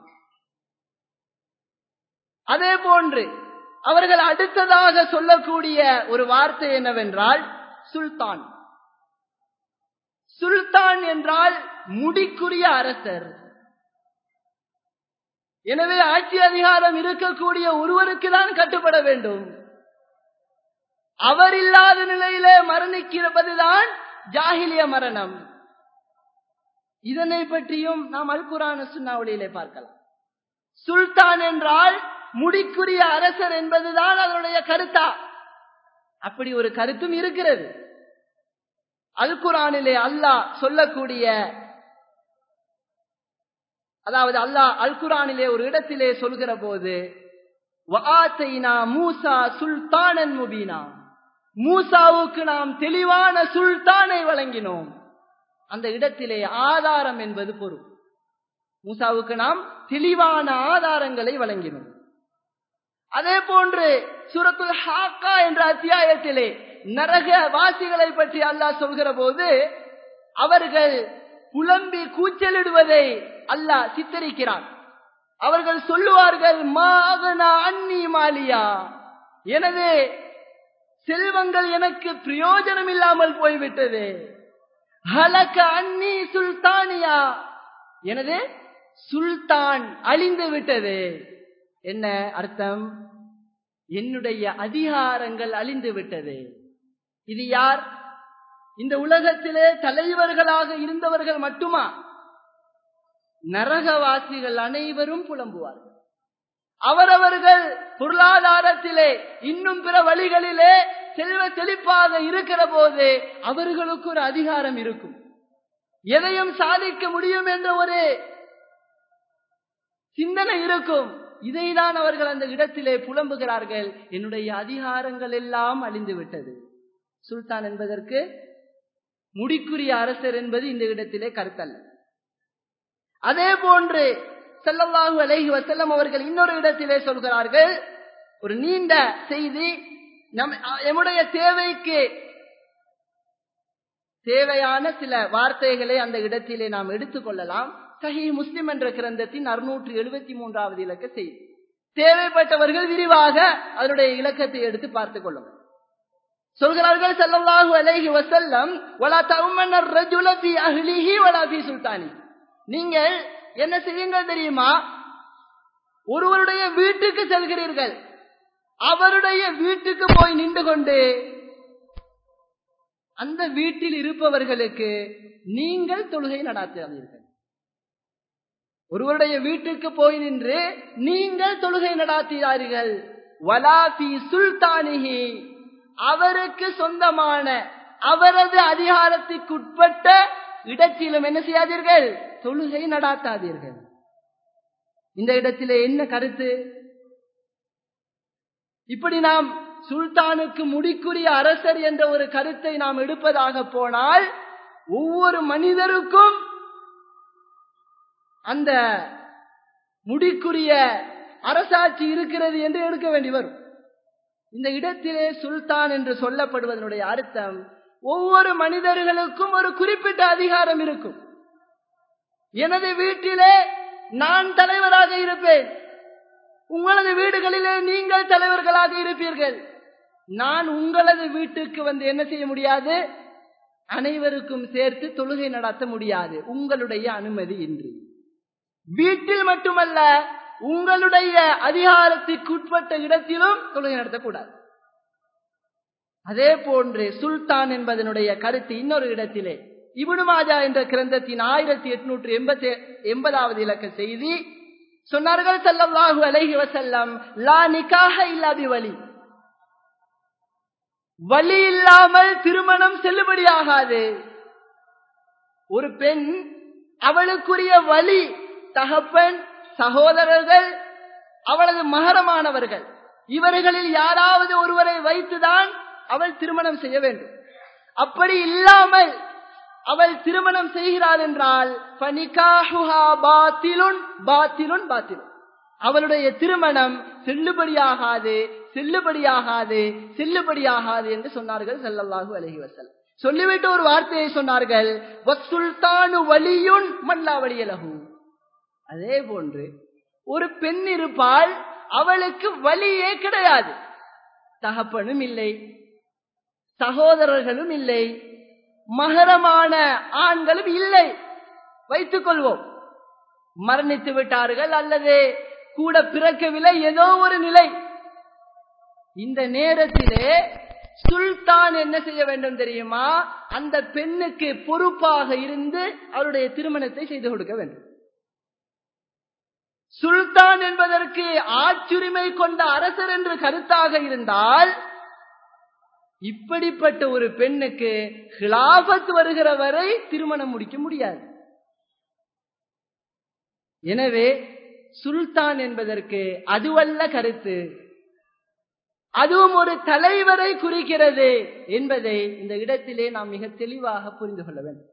அதே போன்று அவர்கள் அடுத்ததாக சொல்லக்கூடிய ஒரு வார்த்தை என்னவென்றால் சுல்தான். சுல்தான் என்றால் முடிக்குரிய அரசர். எனவே ஆட்சி அதிகாரம் இருக்கக்கூடிய ஒருவருக்கு தான் கட்டுப்பட வேண்டும். அவர் இல்லாத நிலையிலே மரணிக்கிறதுதான் ஜாஹிலிய மரணம். இதனை பற்றியும் நாம் அல் குர்ஆன் சுன்னாவிலே பார்க்கலாம். சுல்தான் என்றால் முடிக்குரிய அரசர் என்பதுதான் அதனுடைய கருத்தா? அப்படி ஒரு கருத்தும் இருக்கிறது. அல் குர்ஆனிலே அல்லாஹ் சொல்லக்கூடிய, அதாவது அல்லாஹ் அல் குர்ஆனிலே ஒரு இடத்திலே சொல்கிற போது வஆதைனா மூசா சுல்தானன் முபீனா, மூசாவுக்கு நாம் தெளிவான சுல்தானை வழங்கினோம். அந்த இடத்திலே ஆதாரம் என்பது பொருள். மூசாவுக்கு நாம் தெளிவான ஆதாரங்களை வழங்கினோம். அதே போன்று சூரத்துல் ஹாக்கா என்ற அத்தியாயத்திலே நரக வாசிகளை பற்றி அல்லாஹ் சொல்கிற போது அவர்கள் புலம்பி கூச்சலிடுவதை அல்லாஹ் சித்தரிக்கிறான். அவர்கள் சொல்லுவார்கள், மாகனா அன்னி மாலியா, எனவே செல்வங்கள் எனக்கு பிரயோஜனம் இல்லாமல் போய்விட்டது. ஹலக அன்னி சுல்தானியா, எனவே சுல்தான் அழிந்து விட்டது. என்ன அர்த்தம்? என்னுடைய அதிகாரங்கள் அழிந்து விட்டது. இது யார்? இந்த உலகத்திலே தலைவர்களாக இருந்தவர்கள் மட்டுமா? நரகவாசிகள் அனைவரும் புலம்புவார்கள். அவரவர்கள் பொருளாதாரத்திலே இன்னும் பிற வழிகளிலே செல்வ செழிப்பாக இருக்கிற போது அவர்களுக்கு ஒரு அதிகாரம் இருக்கும், எதையும் சாதிக்க முடியும் என்ற ஒரு சிந்தனை இருக்கும். இதைதான் அவர்கள் அந்த இடத்திலே புலம்புகிறார்கள், என்னுடைய அதிகாரங்கள் எல்லாம் அழிந்து விட்டது. சுல்தான் என்பதற்கு முடிக்குரிய அரசர் என்பது இந்த இடத்திலே கருத்தல்ல. அதே போன்று ஸல்லல்லாஹு அலைஹி வஸல்லம் அவர்கள் இன்னொரு இடத்திலே சொல்கிறார்கள், ஒரு நீண்ட செய்தி, நம்முடைய தேவைக்கு தேவையான சில வார்த்தைகளை அந்த இடத்திலே நாம் எடுத்துக்கொள்ளலாம். சஹீஹ் முஸ்லிம் என்ற கிரந்தத்தின் 673வது இலக்க செய்தி. தேவைப்பட்டவர்கள் விரிவாக அதனுடைய இலக்கத்தை எடுத்து பார்த்துக் கொள்ளும். சொல்கிறார்கள் ஸல்லல்லாஹு அலைஹி வஸல்லம், வலா தஉமன்ன الرجل في اهله ولا في سلطانه, நீங்கள் என்ன செய்யுங்கள் தெரியுமா? ஒருவருடைய வீட்டுக்கு செல்கிறீர்கள், அவருடைய வீட்டுக்கு போய் நின்று கொண்டு அந்த வீட்டில் இருப்பவர்களுக்கு நீங்கள் தொழுகை நடாத்தாதீர்கள். ஒருவருடைய வீட்டுக்கு போய் நின்று நீங்கள் தொழுகை நடாத்தாதீர்கள். வலா ஃபீ சுல்தானிஹி, அவருக்கு சொந்தமான அவரது அதிகாரத்திற்குட்பட்ட இடத்திலும் என்ன செய்யாதீர்கள்? தொழுகை நடாத்தாதீர்கள். இந்த இடத்திலே என்ன கருத்து? இப்படி நாம் சுல்தானுக்கு முடிக்குரிய அரசர் என்ற ஒரு கருத்தை நாம் எடுப்பதாக போனால் ஒவ்வொரு மனிதருக்கும் அந்த முடிக்குரிய அரசாட்சி இருக்கிறது என்று எடுக்க வேண்டி வரும். இந்த இடத்திலே சுல்தான் என்று சொல்லப்படுவதனுடைய அர்த்தம், ஒவ்வொரு மனிதர்களுக்கும் ஒரு குறிப்பிட்ட அதிகாரம் இருக்கும். எனது வீட்டிலே நான் தலைவராக இருப்பேன், உங்களது வீடுகளிலே நீங்கள் தலைவர்களாக இருப்பீர்கள். நான் உங்களது வீட்டுக்கு வந்து என்ன செய்ய முடியாது? அனைவருக்கும் சேர்த்து தொழுகை நடத்த முடியாது, உங்களுடைய அனுமதி இன்றி. வீட்டில் மட்டுமல்ல, உங்களுடைய அதிகாரத்திற்குட்பட்ட இடத்திலும் தொழுகை நடத்தக்கூடாது. அதே போன்று சுல்தான் என்பதனுடைய கருத்து இன்னொரு இடத்திலே இப்னு மாஜா என்ற கிரந்தத்தின் 1880வது இலக்க செய்தி சொன்னார்கள் ஸல்லல்லாஹு அலைஹி வஸல்லம், லா நிகாஹ இல்லா பிவலி, வலி இல்லாமல் திருமணம் செல்லுபடியாகாது. ஒரு பெண் அவளுக்குரிய வலி தகப்பன், சகோதரர்கள், அவளது மகரமானவர்கள், இவர்களில் யாராவது ஒருவரை வைத்துதான் அவள் திருமணம் செய்ய வேண்டும். அப்படி இல்லாமல் அவள் திருமணம் செய்கிறாள் என்றால் ஃபனிகாஹுஹா பாத்திலுன் பாத்திலுன் பாத்திலுன், அவளுடைய திருமணம் செல்லுபடியாகாது செல்லுபடியாகாது செல்லுபடியாகாது என்று சொன்னார்கள் ஸல்லல்லாஹு அலைஹி வஸல்லம். சொல்லிவிட்டு ஒரு வார்த்தையை சொன்னார்கள், வஸ்ஸுல்தானு வலியுன் மல்லா வலியலஹு. அதே போன்று ஒரு பெண் இருப்பாள், அவளுக்கு வலியே கிடையாது, தகப்பனும் இல்லை, சகோதரர்களும் இல்லை, மகரமான ஆண்களும் இல்லை. வைத்துக் கொள்வோம், மரணித்து விட்டார்கள் அல்லது கூட பிறக்கவில்லை, ஏதோ ஒரு நிலை. இந்த நேரத்திலே சுல்தான் என்ன செய்ய வேண்டும் தெரியுமா? அந்த பெண்ணுக்கு பொறுப்பாக இருந்து அவருடைய திருமணத்தை செய்து கொடுக்க வேண்டும். சுல்தான் என்பதற்கு ஆட்சியுரிமை கொண்ட அரசர் என்று கருத்தாக இருந்தால், இப்படிப்பட்ட ஒரு பெண்ணுக்கு ஹிலாஃபத் வருகிற வரை திருமணம் முடிக்க முடியாது. எனவே சுல்தான் என்பதற்கு அதுவல்ல கருத்து, அதுவும் ஒரு தலைவரை குறிக்கிறது என்பதை இந்த இடத்திலே நாம் மிக தெளிவாக புரிந்து கொள்ள வேண்டும்.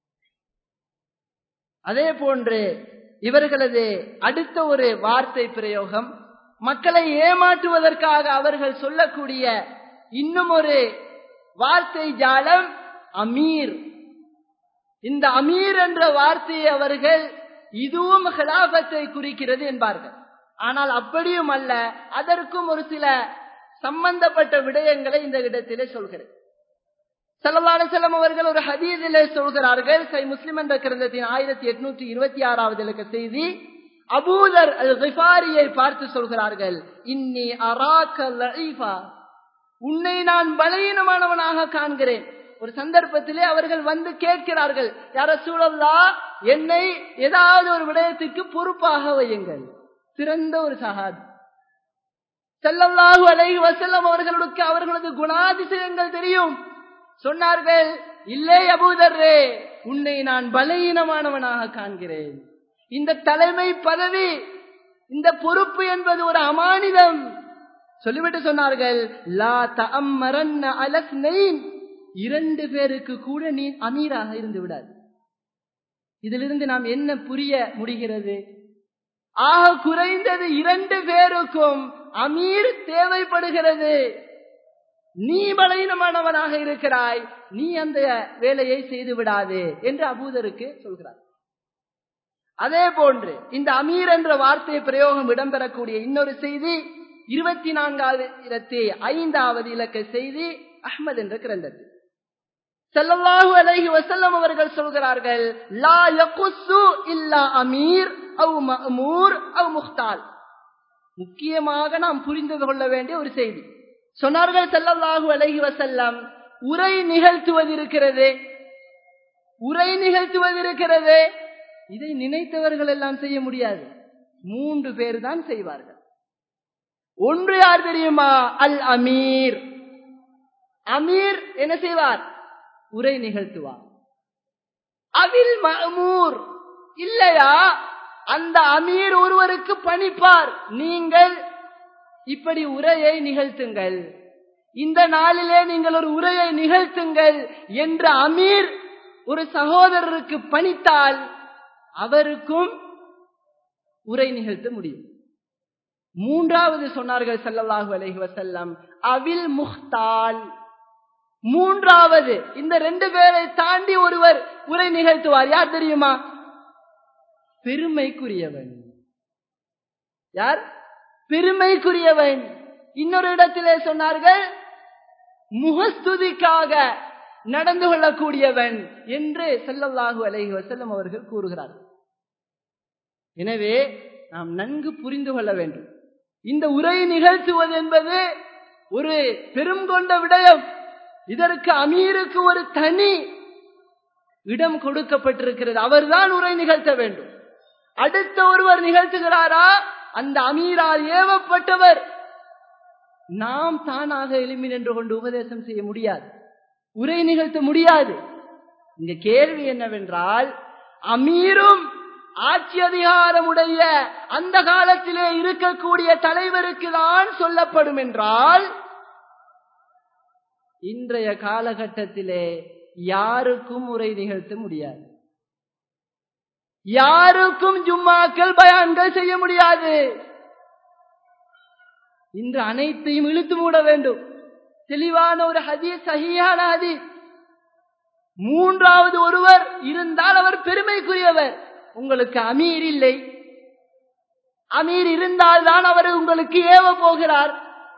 அதே போன்று இவர்களது அடுத்த ஒரு வார்த்தை பிரயோகம், மக்களை ஏமாற்றுவதற்காக அவர்கள் சொல்லக்கூடிய இன்னும் ஒரு வார்த்தை ஜாலம் அமீர். இந்த அமீர் என்ற வார்த்தையை அவர்கள் இதுவும் ஹிலாஃபத்தை குறிக்கிறது என்பார்கள். ஆனால் அப்படியும் அல்ல, அதற்கும் ஒரு சில சம்பந்தப்பட்ட விடயங்களை இந்த இடத்திலே சொல்கிறது. ஸல்லல்லாஹு அலைஹி வஸல்லம் அவர்கள் ஒரு ஹதீஸிலே சொல்கிறார்கள், சஹீஹ் முஸ்லிம் என்ற கிரந்தத்தின் 1826வது இலக்க செய்தி, அபூதர் அல்-கிஃபாரியை பார்த்து சொல்கிறார்கள், இன்னி அராக லஈஃபா, உன்னை நான் பலவீனமானவனாக காண்கிறேன். ஒரு சந்தர்ப்பத்திலே அவர்கள் வந்து கேட்கிறார்கள், யா ரசூலல்லாஹ், என்னை ஏதாவது ஒரு விடயத்துக்கு பொறுப்பாக வையுங்கள். சிறந்த ஒரு சஹாபி ஸல்லல்லாஹு அலைஹி வஸல்லம் அவர்களுக்கு அவர்களது குணாதிசயங்கள் தெரியும். சொன்னார்கள், இல்லை அபூதர்ரே, உன்னை நான் பலவீனமானவனாக காண்கிறேன். இந்த தலைமை பதவி, இந்த பொறுப்பு என்பது ஒரு அமானிதம். சொல்லிவிட்டு சொன்னார்கள், லா தஅம்மரன்ன அலஸ்னைன், 2 பேருக்கு கூட நீ அமீராக இருந்து விடாது. இதிலிருந்து நாம் என்ன புரிய முடிகிறது? ஆக குறைந்தது 2 பேருக்கும் அமீர் தேவைப்படுகிறது. நீ பலவீனமானவனாக இருக்கிறாய், நீ அந்த வேலையை செய்து விடாது என்று அபூதருக்கு சொல்கிறார். அதே போன்று இந்த அமீர் என்ற வார்த்தை பிரயோகம் இடம்பெறக்கூடிய இன்னொரு செய்தி 24,005வது இலக்க செய்தி அஹ்மத் என்ற கிரந்தத்தில் ஸல்லல்லாஹு அலைஹி வஸல்லம் அவர்கள் சொல்கிறார்கள், லா யகுஸ்ஸு இல்லா அமீர் அவ் மஅமூர் அவ் முக்தால். முக்கியமாக நாம் புரிந்து கொள்ள வேண்டிய ஒரு செய்தி. சொன்னார்கள் ஸல்லல்லாஹு அலைஹி வஸல்லம், உரை நிகழ்த்துவதிருக்கிறது, உரை நிகழ்த்துவதிருக்கிறது, இதை நினைத்தவர்கள் எல்லாம் செய்ய முடியாது, 3 பேர் தான் செய்வார்கள். ஒன்று யார் தெரியுமா? அல் அமீர். அமீர் என்ன செய்வார்? உரை நிகழ்த்துவார். அவில் மஅமூர், இல்லையா அந்த அமீர் ஒருவருக்கு பணிப்பார், நீங்கள் இப்படி உரையை நிகழ்த்துங்கள், இந்த நாளிலே நீங்கள் ஒரு உரையை நிகழ்த்துங்கள் என்ற அமீர் ஒரு சகோதரருக்கு பணித்தால் அவருக்கும் உரை நிகழ்த்த முடியும். 3வது சொன்னார்கள் ஸல்லல்லாஹு அலைஹி வஸல்லம், அவில் முக்தால். 3வது இந்த 2 பேரை தாண்டி ஒருவர் உரை நிகழ்த்துவார். யார் தெரியுமா? பெருமைக்குரியவன். யார்? பெருமைக்குரியவன். இன்னொரு இடத்திலே சொன்னார்கள், முகஸ்துதிக்காக நடந்து கொள்ளக்கூடியவன் என்று ஸல்லல்லாஹு அலைஹி வஸல்லம் அவர்கள் கூறுகிறார்கள். எனவே நாம் நன்கு புரிந்து கொள்ள வேண்டும், இந்த உரை நிகழ்த்துவது என்பது ஒரு பெரும் கொண்ட விடயம். இதற்கு அமீருக்கு ஒரு தனி இடம் கொடுக்கப்பட்டிருக்கிறது. அவர்தான் உரை நிகழ்த்த வேண்டும். அடுத்த ஒருவர் நிகழ்த்துகிறாரா, அந்த அமீரால் ஏவப்பட்டவர். நாம் தானாக எழுப்பி நின்று கொண்டு உபதேசம் செய்ய முடியாது, உரை நிகழ்த்த முடியாது. இந்த கேள்வி என்னவென்றால், அமீரும் ஆட்சி அதிகாரமுடைய அந்த காலத்திலே இருக்கக்கூடிய தலைவருக்கு தான் சொல்லப்படும் என்றால், இன்றைய காலகட்டத்திலே யாருக்கும் உரை நிகழ்த்த முடியாது, யாருக்கும் ஜும்மாக்கள் பயான்கள் செய்ய முடியாது. இன்று அனைத்தையும் இழுத்து மூட வேண்டும். தெளிவான ஒரு ஹதீஸ், சஹீஹான ஹதீஸ். மூன்றாவது ஒருவர் இருந்தால் அவர் பெருமைக்குரியவர். உங்களுக்கு அமீர் இல்லை, அமீர் இருந்தால்தான் அவர் உங்களுக்கு ஏவ போகிறார்.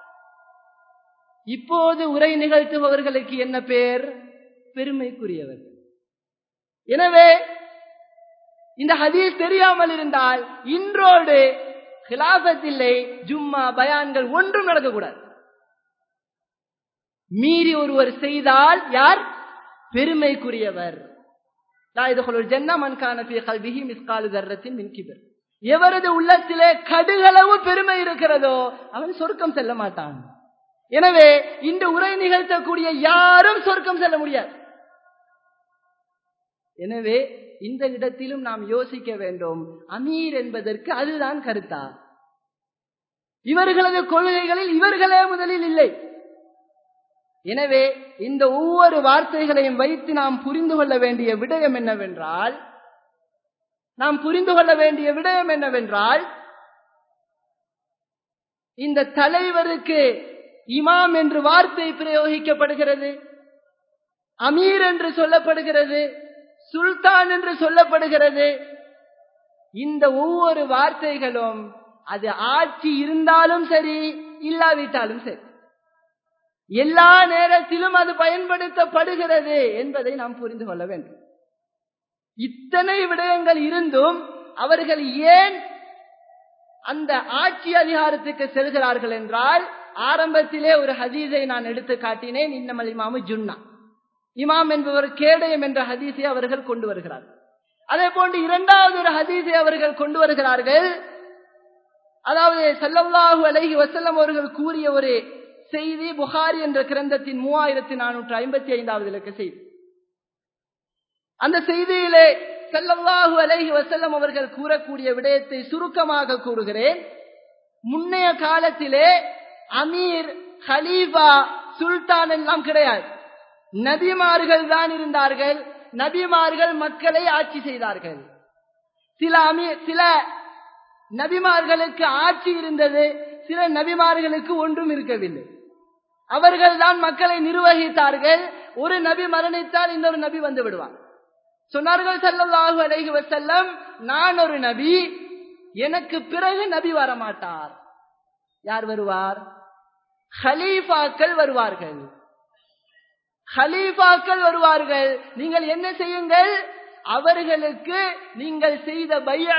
இப்போது உரை நிகழ்த்துபவர்களுக்கு என்ன பேர்? பெருமைக்குரியவர். எனவே இந்த ஹதீஸ் தெரியாமல் இருந்தால் இன்றோடு கிலாபத் இல்லை, ஜும்மா பயான்கள் ஒன்றும் நடக்கக்கூடாது. மீறி ஒருவர் செய்தால் யார்? பெருமைக்குரியவர். எவரது உள்ளத்திலே கடுகளவு பெருமை இருக்கிறதோ அவன் சொர்க்கம் செல்ல மாட்டான். எனவே இந்த உரை நிகழ்த்தக்கூடிய யாரும் சொர்க்கம் செல்ல முடியாது. எனவே இந்த இடத்திலும் நாம் யோசிக்க வேண்டும், அமீர் என்பதற்கு அதுதான் கருத்தா? இவர்களது கொள்கைகளில் இவர்களே முதலில் இல்லை. எனவே இந்த ஒவ்வொரு வார்த்தைகளையும் வைத்து நாம் புரிந்து கொள்ள வேண்டிய விடயம் என்னவென்றால், இந்த தலைவருக்கு இமாம் என்று வார்த்தை பிரயோகிக்கப்படுகிறது, அமீர் என்று சொல்லப்படுகிறது, சுல்தான் என்று சொல்லப்படுகிறது. இந்த ஒவ்வொரு வார்த்தைகளும் அது ஆட்சி இருந்தாலும் சரி, இல்லாவிட்டாலும் சரி, எல்லா நேரத்திலும் அது பயன்படுத்தப்படுகிறது என்பதை நாம் புரிந்து கொள்ள வேண்டும். இத்தனை விடயங்கள் இருந்தும் அவர்கள் ஏன் அந்த ஆட்சி அதிகாரத்துக்கு செல்கிறார்கள் என்றால், ஆரம்பத்திலே ஒரு ஹதீஸை நான் எடுத்து காட்டினேன். இன்னமல் இமாமு ஜுன்னா, இமாம் என்பவர் கேடயம் என்ற ஹதீஸை அவர்கள் கொண்டு வருகிறார்கள். அதே போன்று இரண்டாவது ஒரு ஹதீஸை அவர்கள் கொண்டு வருகிறார்கள். அதாவது ஸல்லல்லாஹு அலைஹி வஸல்லம் அவர்கள் கூறிய ஒரு செய்தி, புகாரி என்ற கிரந்தத்தின் 3455வது இலக்க செய்தி. அந்த செய்தியிலே ஸல்லல்லாஹு அலைஹி வஸல்லம் அவர்கள் கூறக்கூடிய விடயத்தை சுருக்கமாக கூறுகிறேன். முன்னைய காலத்திலே அமீர், ஹலீஃபா, சுல்தான் எல்லாம் கிடையாது. நபிமார்கள் தான் இருந்தார்கள். நபிமார்கள் மக்களை ஆட்சி செய்தார்கள். சில நபிமார்களுக்கு ஆட்சி இருந்தது, சில நபிமார்களுக்கு ஒன்றும் இருக்கவில்லை. அவர்கள் தான் மக்களை நிர்வகித்தார்கள். ஒரு நபி மரணித்தால் இன்னொரு நபி வந்து விடுவார். சொன்னார்கள் ஸல்லல்லாஹு அலைஹி வஸல்லம், நான் ஒரு நபி, எனக்கு பிறகு நபி வரமாட்டார். யார் வருவார்? ஹலீஃபாக்கள் வருவார்கள். ஹலீஃபாக்கள் வருவார்கள். நீங்கள் என்ன செய்யுங்கள்? அவர்களுக்கு நீங்கள் செய்த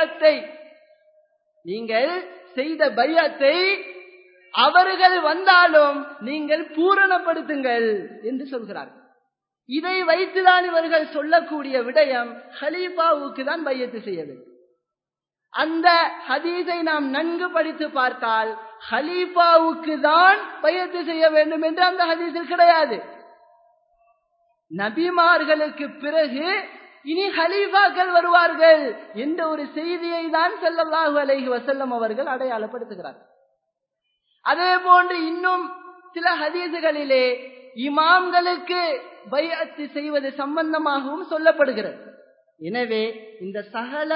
பைஅத்தை அவர்கள் வந்தாலும் நீங்கள் பூரணப்படுத்துங்கள் என்று சொல்கிறார்கள். இதை வைத்துதான் இவர்கள் சொல்லக்கூடிய விடயம், ஹலீஃபாவுக்கு தான் பைஅத்து செய்ய வேண்டும். அந்த ஹதீஸை நாம் நன்கு படித்து பார்த்தால் ஹலீஃபாவுக்கு தான் பைஅத்து செய்ய வேண்டும் என்று அந்த ஹதீஸில் கிடையாது. நபிமார்களுக்கு பிறகு இனி ஹலீஃபாக்கள் வருவார்கள் என்ற ஒரு செய்தியை தான் ஸல்லல்லாஹு அலைஹி வஸல்லம் அவர்கள் அடையாளப்படுத்துகிறார். அதே போன்று இன்னும் சில ஹதீஸுகளிலே இமாம்களுக்கு பைஅத்து செய்வது சம்பந்தமாகவும் சொல்லப்படுகிறது. எனவே இந்த சகல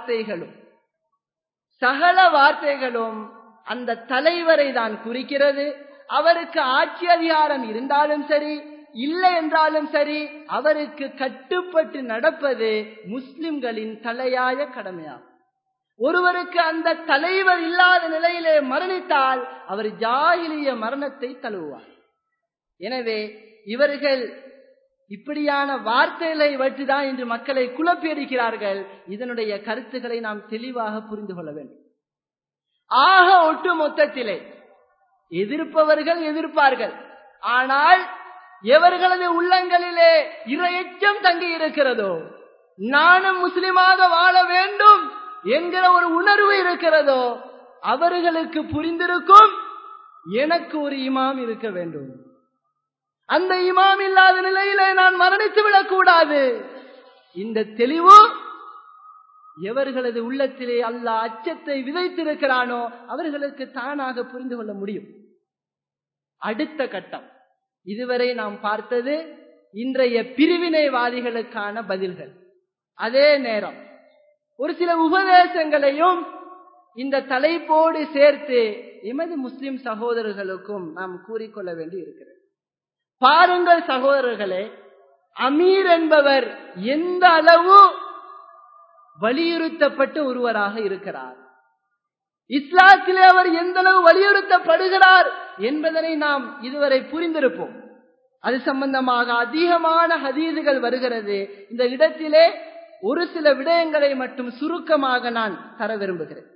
வார்த்தைகளும் அந்த தலைவரை தான் குறிக்கிறது. அவருக்கு ஆட்சி அதிகாரம் இருந்தாலும் சரி, இல்லை என்றாலும் சரி, அவருக்கு கட்டுப்பட்டு நடப்பது முஸ்லிம்களின் தலையாய கடமையாகும். ஒருவருக்கு அந்த தலைவர் இல்லாத நிலையிலே மரணித்தால் அவர் ஜாஹிலிய மரணத்தை தழுவுவார். எனவே இவர்கள் இப்படியான வார்த்தைகளை வைத்துதான் இன்று மக்களை குழப்பியடிக்கிறார்கள். இதனுடைய கருத்துக்களை நாம் தெளிவாக புரிந்து கொள்ள வேண்டும். ஆக ஒட்டு மொத்தத்திலே எதிர்ப்பவர்கள் எதிர்ப்பார்கள். ஆனால் எவர்களது உள்ளங்களிலே இரையச்சம் தங்கி இருக்கிறதோ, நானும் முஸ்லிமாக வாழ வேண்டும் என்கிற ஒரு உணர்வு இருக்கிறதோ, அவர்களுக்கு புரிந்திருக்கும் எனக்கு ஒரு இமாம் இருக்க வேண்டும். அந்த இமாம் இல்லாத நிலையிலே நான் மரணித்து விடக்கூடாது. இந்த தெளிவு எவர்களது உள்ளத்திலே அல்லாஹ் அச்சத்தை விதைத்திருக்கிறானோ அவர்களுக்கு தானாக புரிந்து கொள்ள முடியும். அடுத்த கட்டம், இதுவரை நாம் பார்த்தது இன்றைய பிரிவினைவாதிகளுக்கான பதில்கள். அதே நேரம் ஒரு சில உபதேசங்களையும் இந்த தலைப்போடு சேர்த்து எமது முஸ்லிம் சகோதரர்களுக்கும் நாம் கூறிக்கொள்ள வேண்டி இருக்கிறது. பாருங்கள் சகோதரர்களே, அமீர் என்பவர் எந்த அளவு வலியுறுத்தப்பட்ட ஒருவராக இருக்கிறார், இஸ்லாத்திலே அவர் எந்த அளவு வலியுறுத்தப்படுகிறார் என்பதனை நாம் இதுவரை புரிந்திருப்போம். அது சம்பந்தமாக அதிகமான ஹதீதுகள் வருகிறது. இந்த இடத்திலே ஒரு சில விடயங்களை மட்டும் சுருக்கமாக நான் தர விரும்புகிறேன்.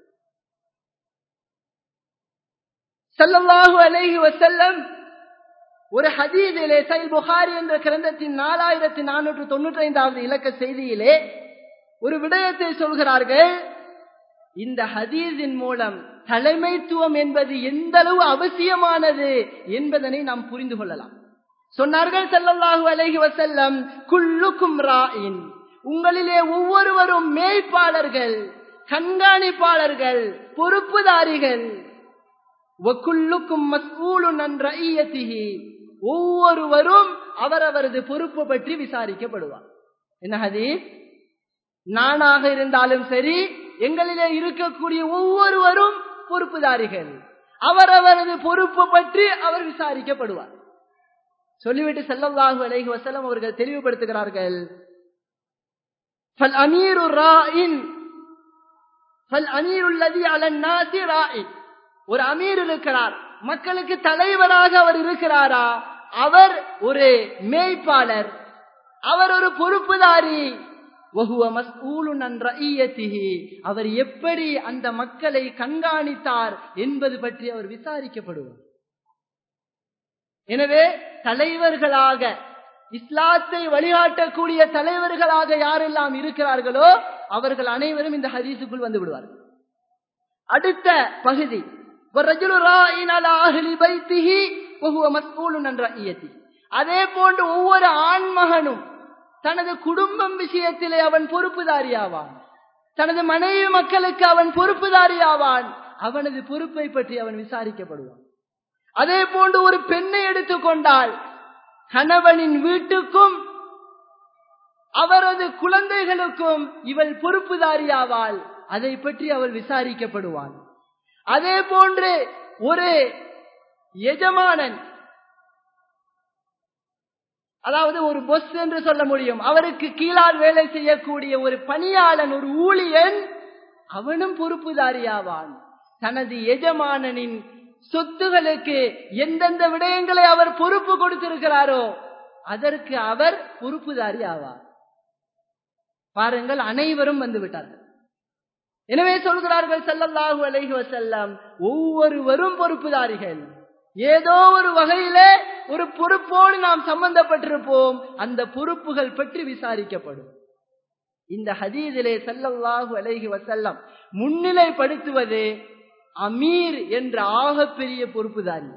ஸல்லல்லாஹு அலைஹி வஸல்லம் ஒரு ஹதீஸிலே, சஹீஹ் புகாரி என்ற கிரந்தத்தின் 4495வது இலக்க செய்தியிலே ஒரு விடயத்தை சொல்கிறார்கள். இந்த ஹதீஸின் மூலம் தலைமைத்துவம் என்பது எந்த அளவு அவசியமானது என்பதனை நாம் புரிந்து கொள்ளலாம். சொன்னார்கள் ஸல்லல்லாஹு அலைஹி வஸல்லம், குல்லுக்கும் ராயின், உங்களிலே ஒவ்வொருவரும் மேய்ப்பாளர்கள், கண்காணிப்பாளர்கள், பொறுப்புதாரிகள். வகுல்லுக்கும் மஸ்ஊலுன் அன் ரஇயத்திஹி, ஒவ்வொருவரும் அவரவரது பொறுப்பு பற்றி விசாரிக்கப்படுவார். என்ன ஹதீஸ்? நானாக இருந்தாலும் சரி, எங்களிலே இருக்கக்கூடிய ஒவ்வொருவரும் பொறுப்புதாரிகள், அவரவரது பொறுப்பு பற்றி அவர் விசாரிக்கப்படுவார். சொல்லிவிட்டு ஸல்லல்லாஹு அலைஹி வஸல்லம் அவர்கள் தெளிவுபடுத்துகிறார்கள், ஃபல் அமீரு ராயின் ஃபல் அமீரு அல்லதி அலன் நாஸி ராயின். ஒரு அமீர் இருக்கிறார், மக்களுக்கு தலைவராக அவர் இருக்கிறாரா, அவர் ஒரு மேய்ப்பாளர், அவர் ஒரு பொறுப்புதாரி. வஹுவ மஸ்ஊலுன் அன் ரஇயத்திஹி, அவர் எப்படி அந்த மக்களை கண்காணித்தார் என்பது பற்றி அவர் விசாரிக்கப்படுவார். எனவே தலைவர்களாக, இஸ்லாத்தை வழிகாட்டக்கூடிய தலைவர்களாக யாரெல்லாம் இருக்கிறார்களோ அவர்கள் அனைவரும் இந்த ஹதீஸுக்குள் வந்து விடுவார்கள். அடுத்த பகுதி, வர்ரஜுலு ராயின் அலா அஹ்லி பைத்திஹி வஹுவ மஸ்ஊலுன் அன் ரஇயத்திஹி. அதே போன்று ஒவ்வொரு ஆண்மகனும் தனது குடும்பம் விஷயத்திலே அவன் பொறுப்புதாரியாவான், தனது மனைவி மக்களுக்கு அவன் பொறுப்புதாரியாவான், அவனது பொறுப்பை பற்றி அவன் விசாரிக்கப்படுவான். அதே போன்று ஒரு பெண்ணை எடுத்துக்கொண்டால் கணவனின் வீட்டுக்கும் அவரது குழந்தைகளுக்கும் இவள் பொறுப்புதாரியாவாள், அதை பற்றி அவள் விசாரிக்கப்படுவாள். அதே போன்று ஒரு எஜமானன், அதாவது ஒரு பொஸ் என்று சொல்ல முடியும், அவருக்கு கீழால் வேலை செய்யக்கூடிய ஒரு பணியாளன், ஒரு ஊழியன், அவனும் பொறுப்புதாரியாவான். தனது எஜமானனின் சொத்துகளுக்கு எந்தெந்த விடயங்களை அவர் பொறுப்பு கொடுத்திருக்கிறாரோ அதற்கு அவர் பொறுப்புதாரி ஆவார். பாருங்கள், அனைவரும் வந்து விட்டார்கள். எனவே சொல்கிறார்கள் ஸல்லல்லாஹு அலைஹி வஸல்லம், ஒவ்வொருவரும் பொறுப்புதாரிகள். ஏதோ ஒரு வகையிலே ஒரு பொறுப்போடு நாம் சம்பந்தப்பட்டிருப்போம், அந்த பொறுப்புகள் பற்றி விசாரிக்கப்படும். இந்த ஹதீஸிலே ஸல்லல்லாஹு அலைஹி வஸல்லம் முன்னிலைப்படுத்துவது அமீர் என்ற ஆகப்பெரிய பொறுப்புதாரி.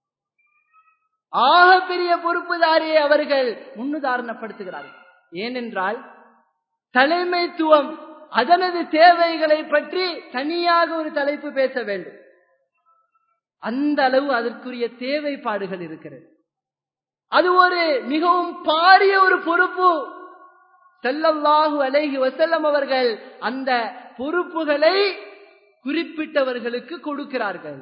ஆகப்பெரிய பொறுப்புதாரியை அவர்கள் முன்னுதாரணப்படுத்துகிறார்கள். ஏனென்றால் தலைமைத்துவம், அதனது தேவைகளை பற்றி தனியாக ஒரு தலைப்பு பேச வேண்டும். அந்த அளவு அதற்குரிய தேவைப்பாடுகள் இருக்கிறது. அது ஒரு மிகவும் பாரிய ஒரு பொறுப்பு. ஸல்லல்லாஹு அலைஹி வஸல்லம் அவர்கள் அந்த பொறுப்புகளை குறிப்பிட்டவர்களுக்கு கொடுக்கிறார்கள்.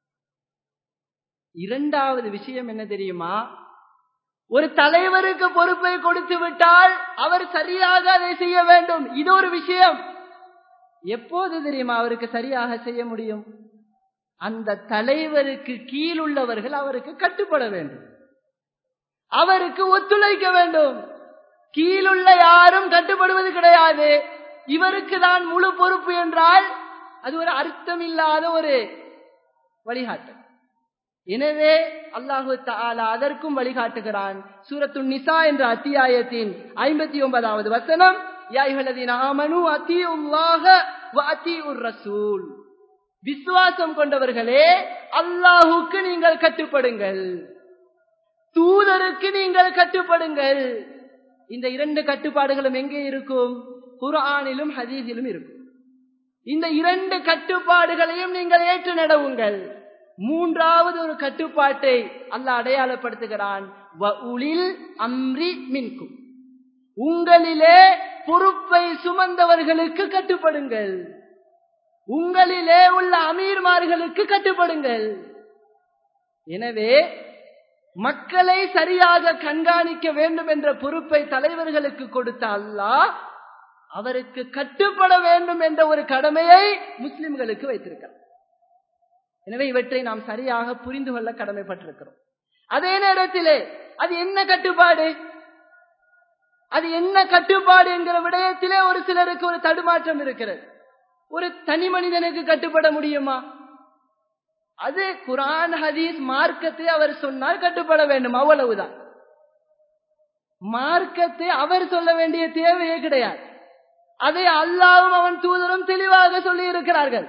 இரண்டாவது விஷயம் என்ன தெரியுமா? ஒரு தலைவருக்கு பொறுப்பை கொடுத்து விட்டால் அவர் சரியாக அதை செய்ய வேண்டும். இது ஒரு விஷயம். எப்போது தெரியுமா அவருக்கு சரியாக செய்ய முடியும்? அந்த தலைவருக்கு கீழுள்ளவர்கள் அவருக்கு கட்டுப்பட வேண்டும், அவருக்கு ஒத்துழைக்க வேண்டும். கீழுள்ள யாரும் கட்டுப்படுவது கிடையாது. இவருக்கு தான் முழு பொறுப்பு என்றால் அது ஒரு அர்த்தமில்லாத ஒரு வழிகாட்டல். எனவே அல்லாஹு தஆலா அதற்கும் வழிகாட்டுகிறான். சூரத்துன் நிசா என்ற அத்தியாயத்தின் 59வது வசனம், யா அய்யுஹல்லதீன ஆமனூ அத்தீஉல்லாஹ வ அத்தீஉர் ரசூல். விசுவாசம் கொண்டவர்களே, அல்லாஹுக்கு நீங்கள் கட்டுப்படுங்கள், தூதருக்கு நீங்கள் கட்டுப்படுங்கள். இந்த இரண்டு கட்டுப்பாடுகளும் எங்கே இருக்கும்? குர்ஆனிலும் ஹதீஸிலும் இருக்கும். இந்த இரண்டு கட்டுப்பாடுகளையும் நீங்கள் ஏற்று நடவுங்கள். மூன்றாவது ஒரு கட்டுப்பாட்டை அல்லாஹ் அடையாளப்படுத்துகிறான், வஉலில் அம்ரி மின்கும். உங்களிலே பொறுப்பை சுமந்தவர்களுக்கு கட்டுப்படுங்கள், உங்களிலே உள்ள அமீர்மார்களுக்கு கட்டுப்படுங்கள். எனவே மக்களை சரியாக கண்காணிக்க வேண்டும் என்ற பொறுப்பை தலைவர்களுக்கு கொடுத்த அல்லாஹ் அவருக்கு கட்டுப்பட வேண்டும் என்ற ஒரு கடமையை முஸ்லிம்களுக்கு வைத்திருக்கிறார். எனவே இவற்றை நாம் சரியாக புரிந்து கொள்ள கடமைப்பட்டிருக்கிறோம். அதே நேரத்திலே அது என்ன கட்டுப்பாடு, அது என்ன கட்டுப்பாடு என்கிற விடயத்திலே ஒரு சிலருக்கு ஒரு தடுமாற்றம் இருக்கிறது. ஒரு தனி மனிதனுக்கு கட்டுப்பட முடியுமா? அது குர்ஆன் ஹதீஸ் மார்க்கத்தை அவர் சொன்னால் கட்டுப்பட வேண்டும், அவ்வளவுதான். மார்க்கத்தை அவர் சொல்ல வேண்டிய தேவையே கிடையாது. அதை அல்லாஹ்வும் அவன் தூதரும் தெளிவாக சொல்லி இருக்கிறார்கள்.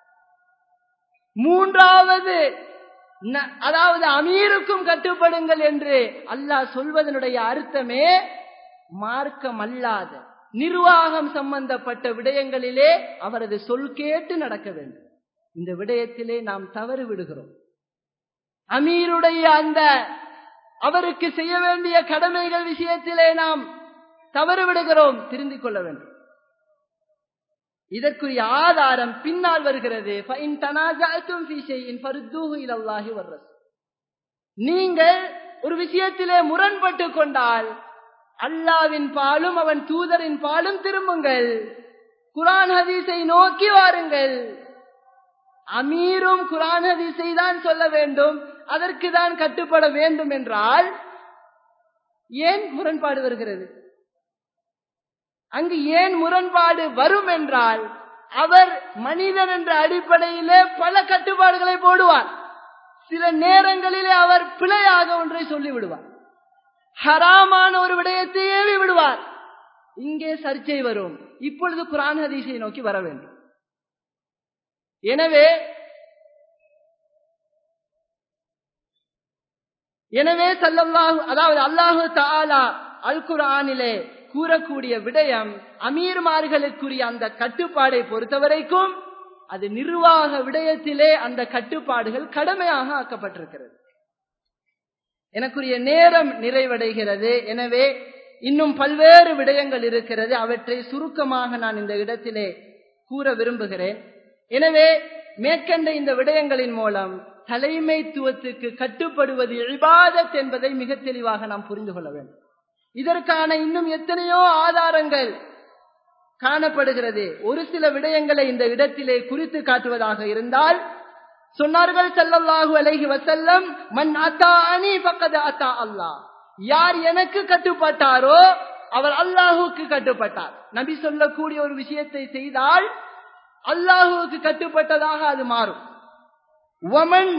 மூன்றாவது, அதாவது அமீருக்கும் கட்டுப்படுங்கள் என்று அல்லாஹ் சொல்வதனுடைய அர்த்தமே மார்க்கம் அல்லாத நிர்வாகம் சம்பந்தப்பட்ட விடயங்களிலே அவரது சொல் கேட்டு நடக்க வேண்டும். இந்த விடயத்திலே நாம் தவறு விடுகிறோம். அமீருடைய அந்த அவருக்கு செய்ய வேண்டிய கடமைகள் விஷயத்திலே நாம் தவறு விடுகிறோம், திருந்திக் கொள்ள வேண்டும். இதற்குரிய ஆதாரம் பின்னால் வருகிறது. நீங்கள் ஒரு விஷயத்திலே முரண்பட்டு கொண்டால் அல்லாஹ்வின் பாலும் அவன் தூதரின் பாலும் திரும்புங்கள், குர்ஆன் ஹதீஸை நோக்கி வாருங்கள். அமீரும் குர்ஆன் ஹதீஸை தான் சொல்ல வேண்டும், அதற்கு தான் கட்டுப்பட வேண்டும் என்றால் ஏன் முரண்பாடு வருகிறது? அங்கு ஏன் முரண்பாடு வரும் என்றால், அவர் மனிதன் என்ற அடிப்படையிலே பல கட்டுப்பாடுகளை போடுவார். சில நேரங்களிலே அவர் பிழையாக ஒன்றை சொல்லிவிடுவார், ஹராமான ஒரு விடயத்தை ஏவி விடுவார். இங்கே சர்ச்சை வரும். இப்பொழுது குர்ஆன் ஹதீஸை நோக்கி வர வேண்டும். எனவே ஸல்லல்லாஹு அதாவது அல்லாஹு தஆலா அல் குர்ஆனிலே கூறக்கூடிய விடயம், அமீர்மார்களுக்குரிய அந்த கட்டுப்பாடை பொறுத்தவரைக்கும் அது நிர்வாக விடயத்திலே அந்த கட்டுப்பாடுகள் கடமையாக ஆக்கப்பட்டிருக்கிறது. எனக்குரிய நேரம் நிறைவடைகிறது. எனவே இன்னும் பல்வேறு விடயங்கள் இருக்கிறது, அவற்றை சுருக்கமாக நான் இந்த இடத்திலே கூற விரும்புகிறேன். எனவே மேற்கண்ட இந்த விடயங்களின் மூலம் தலைமைத்துவத்துக்கு கட்டுப்படுவது இபாதத் என்பதை மிக தெளிவாக நாம் புரிந்து கொள்ள வேண்டும். இதற்கான இன்னும் எத்தனையோ ஆதாரங்கள் காணப்படுகிறது. ஒரு சில விடயங்களை இந்த இடத்திலே குறித்து காட்டுவதாக இருந்தால், சொன்னார்கள் ஸல்லல்லாஹு அலைஹி வஸல்லம், மன் அத்தாஅனி ஃபக்கத் அத்தா அல்லாஹ். யார் எனக்கு கட்டுப்பட்டாரோ அவர் அல்லாஹ்வுக்கு கட்டுப்பட்டார். நபி சொல்லக்கூடிய ஒரு விஷயத்தை செய்தால் அல்லாஹ்வுக்கு கட்டுப்பட்டதாக அது மாறும். வமன்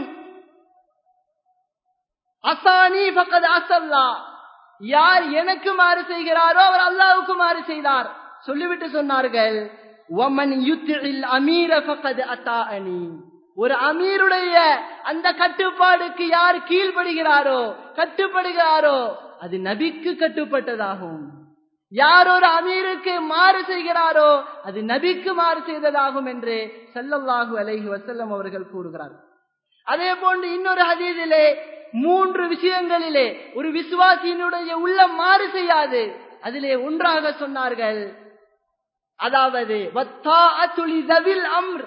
அஸானி ஃபக்கத் அஸல்லாஹ். யார் எனக்கு மாறு செய்கிறாரோ அவர் அல்லாஹ்வுக்கு மாறு செய்தார். சொல்லிவிட்டு சொன்னார்கள், வமன் யுத்திஇல் அமீர ஃபக்கத் அத்தாஅனி. ஒரு அமீருடைய அந்த கட்டுப்பாடுக்கு யார் கீழ்ப்படுகிறாரோ கட்டுப்படுகிறாரோ அது நபிக்கு கட்டுப்பட்டதாகும். யார் ஒரு அமீருக்கு மாறு செய்கிறாரோ அது நபிக்கு மாறு செய்ததாகும் என்று ஸல்லல்லாஹு அலைஹி வஸல்லம் அவர்கள் கூறுகிறார்கள். அதே போன்று இன்னொரு ஹதீஸிலே 3 விஷயங்களிலே ஒரு விசுவாசியினுடைய உள்ளம் மாறு செய்யாது. அதிலே ஒன்றாக சொன்னார்கள், அதாவது வத்தாஅத்து லிதவில் அம்ர்.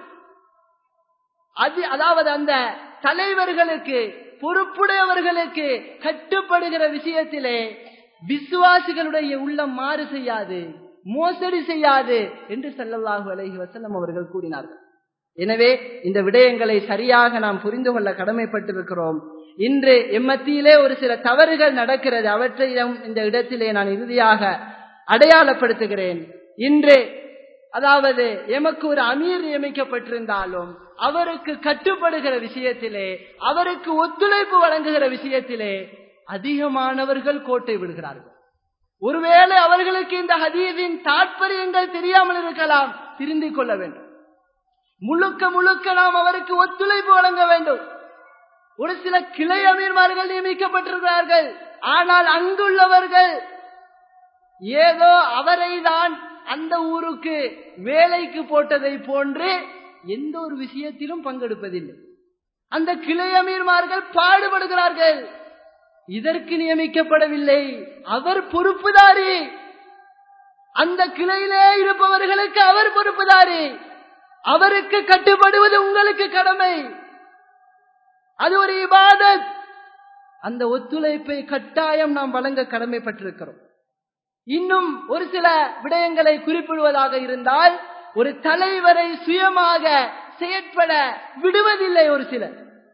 அதாவது அந்த தலைவர்களுக்கு பொறுப்புடையவர்களுக்கு கட்டுப்படுகிற விஷயத்திலே விசுவாசிகளுடைய உள்ளம் மாறு செய்யாது, மோசடி செய்யாது என்று ஸல்லல்லாஹு அலைஹி வஸல்லம் அவர்கள் கூறினார்கள். எனவே இந்த விடயங்களை சரியாக நாம் புரிந்து கொள்ள கடமைப்பட்டிருக்கிறோம். இன்று எம்மத்தியிலே ஒரு சில தவறுகள் நடக்கிறது, அவற்றை இந்த இடத்திலே நான் இறுதியாக அடையாளப்படுத்துகிறேன். இன்று அதாவது எமக்கு ஒரு அமீர் நியமிக்கப்பட்டிருந்தாலும் அவருக்கு கட்டுப்படுகிற விஷயத்திலே, அவருக்கு ஒத்துழைப்பு வழங்குகிற விஷயத்திலே அதிகமானவர்கள் கோட்டை விடுகிறார்கள். ஒருவேளை அவர்களுக்கு இந்த ஹதீஸின் தாற்பயங்கள் தெரியாமல் இருக்கலாம், திருந்திக் கொள்ள வேண்டும். முழுக்க முழுக்க நாம் அவருக்கு ஒத்துழைப்பு வழங்க வேண்டும். ஒரு சில கிளை அமீர்மார்கள் நியமிக்கப்பட்டிருக்கிறார்கள், ஆனால் அங்குள்ளவர்கள் ஏதோ அவரை தான் அந்த ஊருக்கு வேலைக்கு போட்டதை போன்று எந்த ஒரு விஷயத்திலும் பங்கெடுப்பதில்லை. அந்த கிளை அமீர்மார்கள் பாடுபடுகிறார்கள். இதற்கு நியமிக்கப்படவில்லை, அவர் பொறுப்புதாரி. அந்த கிளையிலே இருப்பவர்களுக்கு அவர் பொறுப்புதாரி. அவருக்கு கட்டுப்படுவது உங்களுக்கு கடமை. அது ஒரு இபாதத். அந்த ஒத்துழைப்பை கட்டாயம் நாம் வழங்க கடமைப்பட்டிருக்கிறோம். இன்னும் ஒரு சில விடயங்களை குறிப்பிடுவதாக இருந்தால், ஒரு தலைவரை சுயமாக செயற்பட விடுவதில்லை. ஒரு சிலர்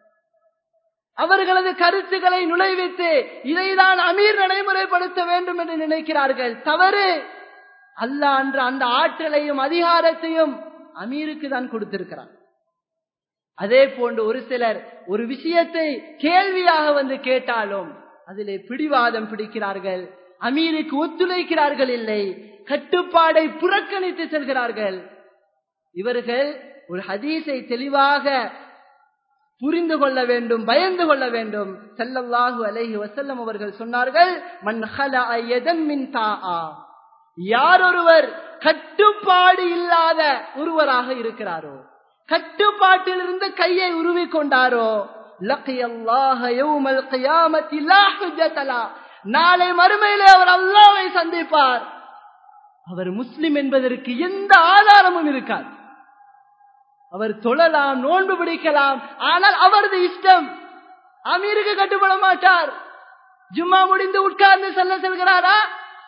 அவர்களது கருத்துக்களை நுழைவித்து இதைதான் அமீர் நடைமுறைப்படுத்த வேண்டும் என்று நினைக்கிறார்கள். தவறு. அல்லாஹ் அன்று அந்த ஆற்றலையும் அதிகாரத்தையும் அமீருக்கு தான் கொடுத்திருக்கிறார். அதே போன்று ஒரு சிலர் ஒரு விஷயத்தை கேள்வியாக வந்து கேட்டாலும் அதிலே பிடிவாதம் பிடிக்கிறார்கள், அமீருக்கு ஒத்துழைக்கிறார்கள் இல்லை, கட்டுப்பாடை புறக்கணித்து செல்கிறார்கள். இவர்கள் ஒரு ஹதீஸை தெளிவாக புரிந்து கொள்ள வேண்டும், பயந்து கொள்ள வேண்டும். ஸல்லல்லாஹு அலைஹி வஸல்லம் அவர்கள் சொன்னார்கள், மன் ஹலஅ யதன் மின் தாஆ, யாரொருவர் கட்டுப்பாடு இல்லாத ஒருவராக இருக்கிறாரோ, கட்டுப்பாட்டிலிருந்து கையை உருவி கொண்டாரோ, லக்கியல்லாஹ யௌமல் கியாமத்தி லா ஹுஜ்ஜத லா, நாளை மறுமையிலே அவர் அல்லாஹ்வை சந்திப்பார். அவர் முஸ்லிம் என்பதற்கு எந்த ஆதாரமும் இருக்காது. அவர் தொழலாம், நோன்பு பிடிக்கலாம், ஆனால் அவரது இஷ்டம். அமீருக்கு கட்டுப்பட மாட்டார். ஜும்மா முடிந்து உட்கார்ந்து செல்கிறாரா,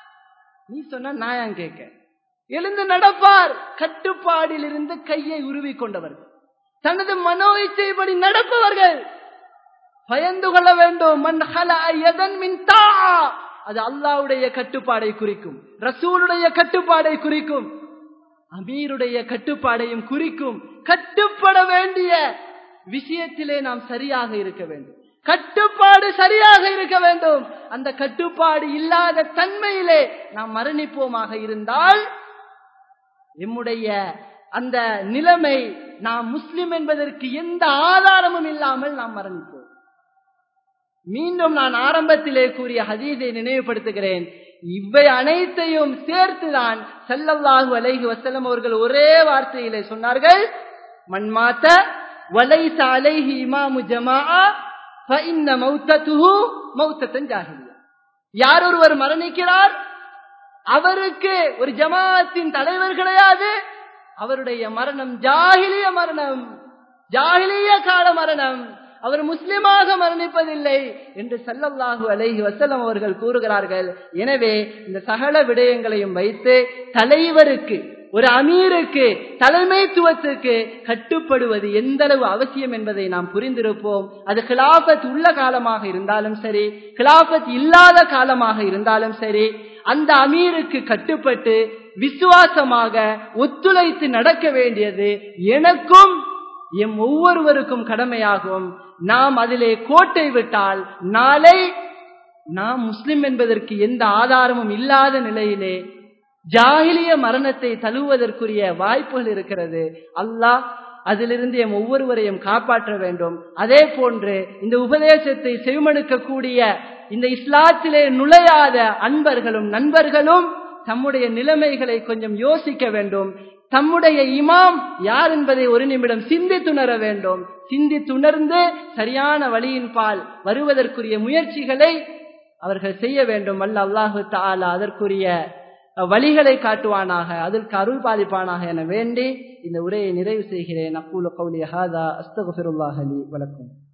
நீ சொன்ன நான் கேட்க எழுந்து நடப்பார். கட்டுப்பாடில் இருந்து கையை உருவி கொண்டவர்கள், தனது மனோ இச்சைப்படி நடப்பவர்கள். பயந்து கொள்ள வேண்டும். மன் ஹலஅ யதன் மின் தாஆ, அது அல்லாஹ்வுடைய கட்டுப்பாடை குறிக்கும், ரசூலுடைய கட்டுப்பாடை குறிக்கும், அமீருடைய கட்டுப்பாடையும் குறிக்கும். கட்டுப்பட வேண்டிய விஷயத்திலே நாம் சரியாக இருக்க வேண்டும். கட்டுப்பாடு சரியாக இருக்க வேண்டும். அந்த கட்டுப்பாடு இல்லாத தன்மையிலே நாம் மரணிப்போமாக இருந்தால் நம்முடைய அந்த நிலைமை, நாம் முஸ்லிம் என்பதற்கு எந்த ஆதாரமும் இல்லாமல் நாம் மரணிப்போம். மீண்டும் நான் ஆரம்பத்திலே கூறிய ஹதீஸை நினைவுபடுத்துகிறேன். இவை அனைத்தையும் சேர்த்துதான் ஸல்லல்லாஹு அலைஹி வஸல்லம் அவர்கள் ஒரே வார்த்தையிலே சொன்னார்கள், மன் மாத வலைஸ அலைஹி இமாமு ஜமாஅ ஃபஇன்ன மௌத்ததுஹு மௌத்தத்தன் ஜாஹிலியா. யார் ஒருவர் மரணிக்கிறார், அவருக்கு ஒரு ஜமாஅத்தின் தலைவர் கிடையாது, அவருடைய மரணம் ஜாஹிலிய மரணம், ஜாஹிலிய கால மரணம், அவர் முஸ்லிமாக மரணிப்பதில்லை என்று ஸல்லல்லாஹு அலைஹி வஸல்லம் அவர்கள் கூறுகிறார்கள். எனவே இந்த சகல விடயங்களையும் வைத்து தலைவருக்கு, ஒரு அமீருக்கு, தலைமைத்துவத்துக்கு கட்டுப்படுவது எந்த அளவு அவசியம் என்பதை நாம் புரிந்திருப்போம். அது கிலாபத் உள்ள காலமாக இருந்தாலும் சரி, கிலாபத் இல்லாத காலமாக இருந்தாலும் சரி, அந்த அமீருக்கு கட்டுப்பட்டு விசுவாசமாக ஒத்துழைத்து நடக்க வேண்டியது எனக்கும் எம் ஒவ்வொருவருக்கும் கடமையாகும். நாம் அதிலே கோட்டை விட்டால் நாளை நாம் முஸ்லிம் என்பதற்கு எந்த ஆதாரமும் இல்லாத நிலையிலே ஜாஹிலிய மரணத்தை தழுவுவதற்குரிய வாய்ப்புகள் இருக்கிறது. அல்லாஹ் அதிலிருந்து எம் ஒவ்வொருவரையும் காப்பாற்ற வேண்டும். அதே போன்று இந்த உபதேசத்தை செவிமடுக்கக்கூடிய இந்த இஸ்லாத்திலே நுழையாத அன்பர்களும் நண்பர்களும் தம்முடைய நிலைமைகளை கொஞ்சம் யோசிக்க வேண்டும். தம்முடைய இமாம் யார் என்பதை ஒரு நிமிடம் சிந்தித்துணர வேண்டும். சிந்தித்துணர்ந்து சரியான வழியின் பால் வருவதற்குரிய முயற்சிகளை அவர்கள் செய்ய வேண்டும். அல்லாஹு தஆலா அதற்குரிய வழிகளை காட்டுவானாக, அதற்கு அருள் பாலிப்பானாக என வேண்டி இந்த உரையை நிறைவு செய்கிறேன். அக்கூலு கௌலி ஹாதா அஸ்தக்ஃபிருல்லாஹ் லி வலக்கும்.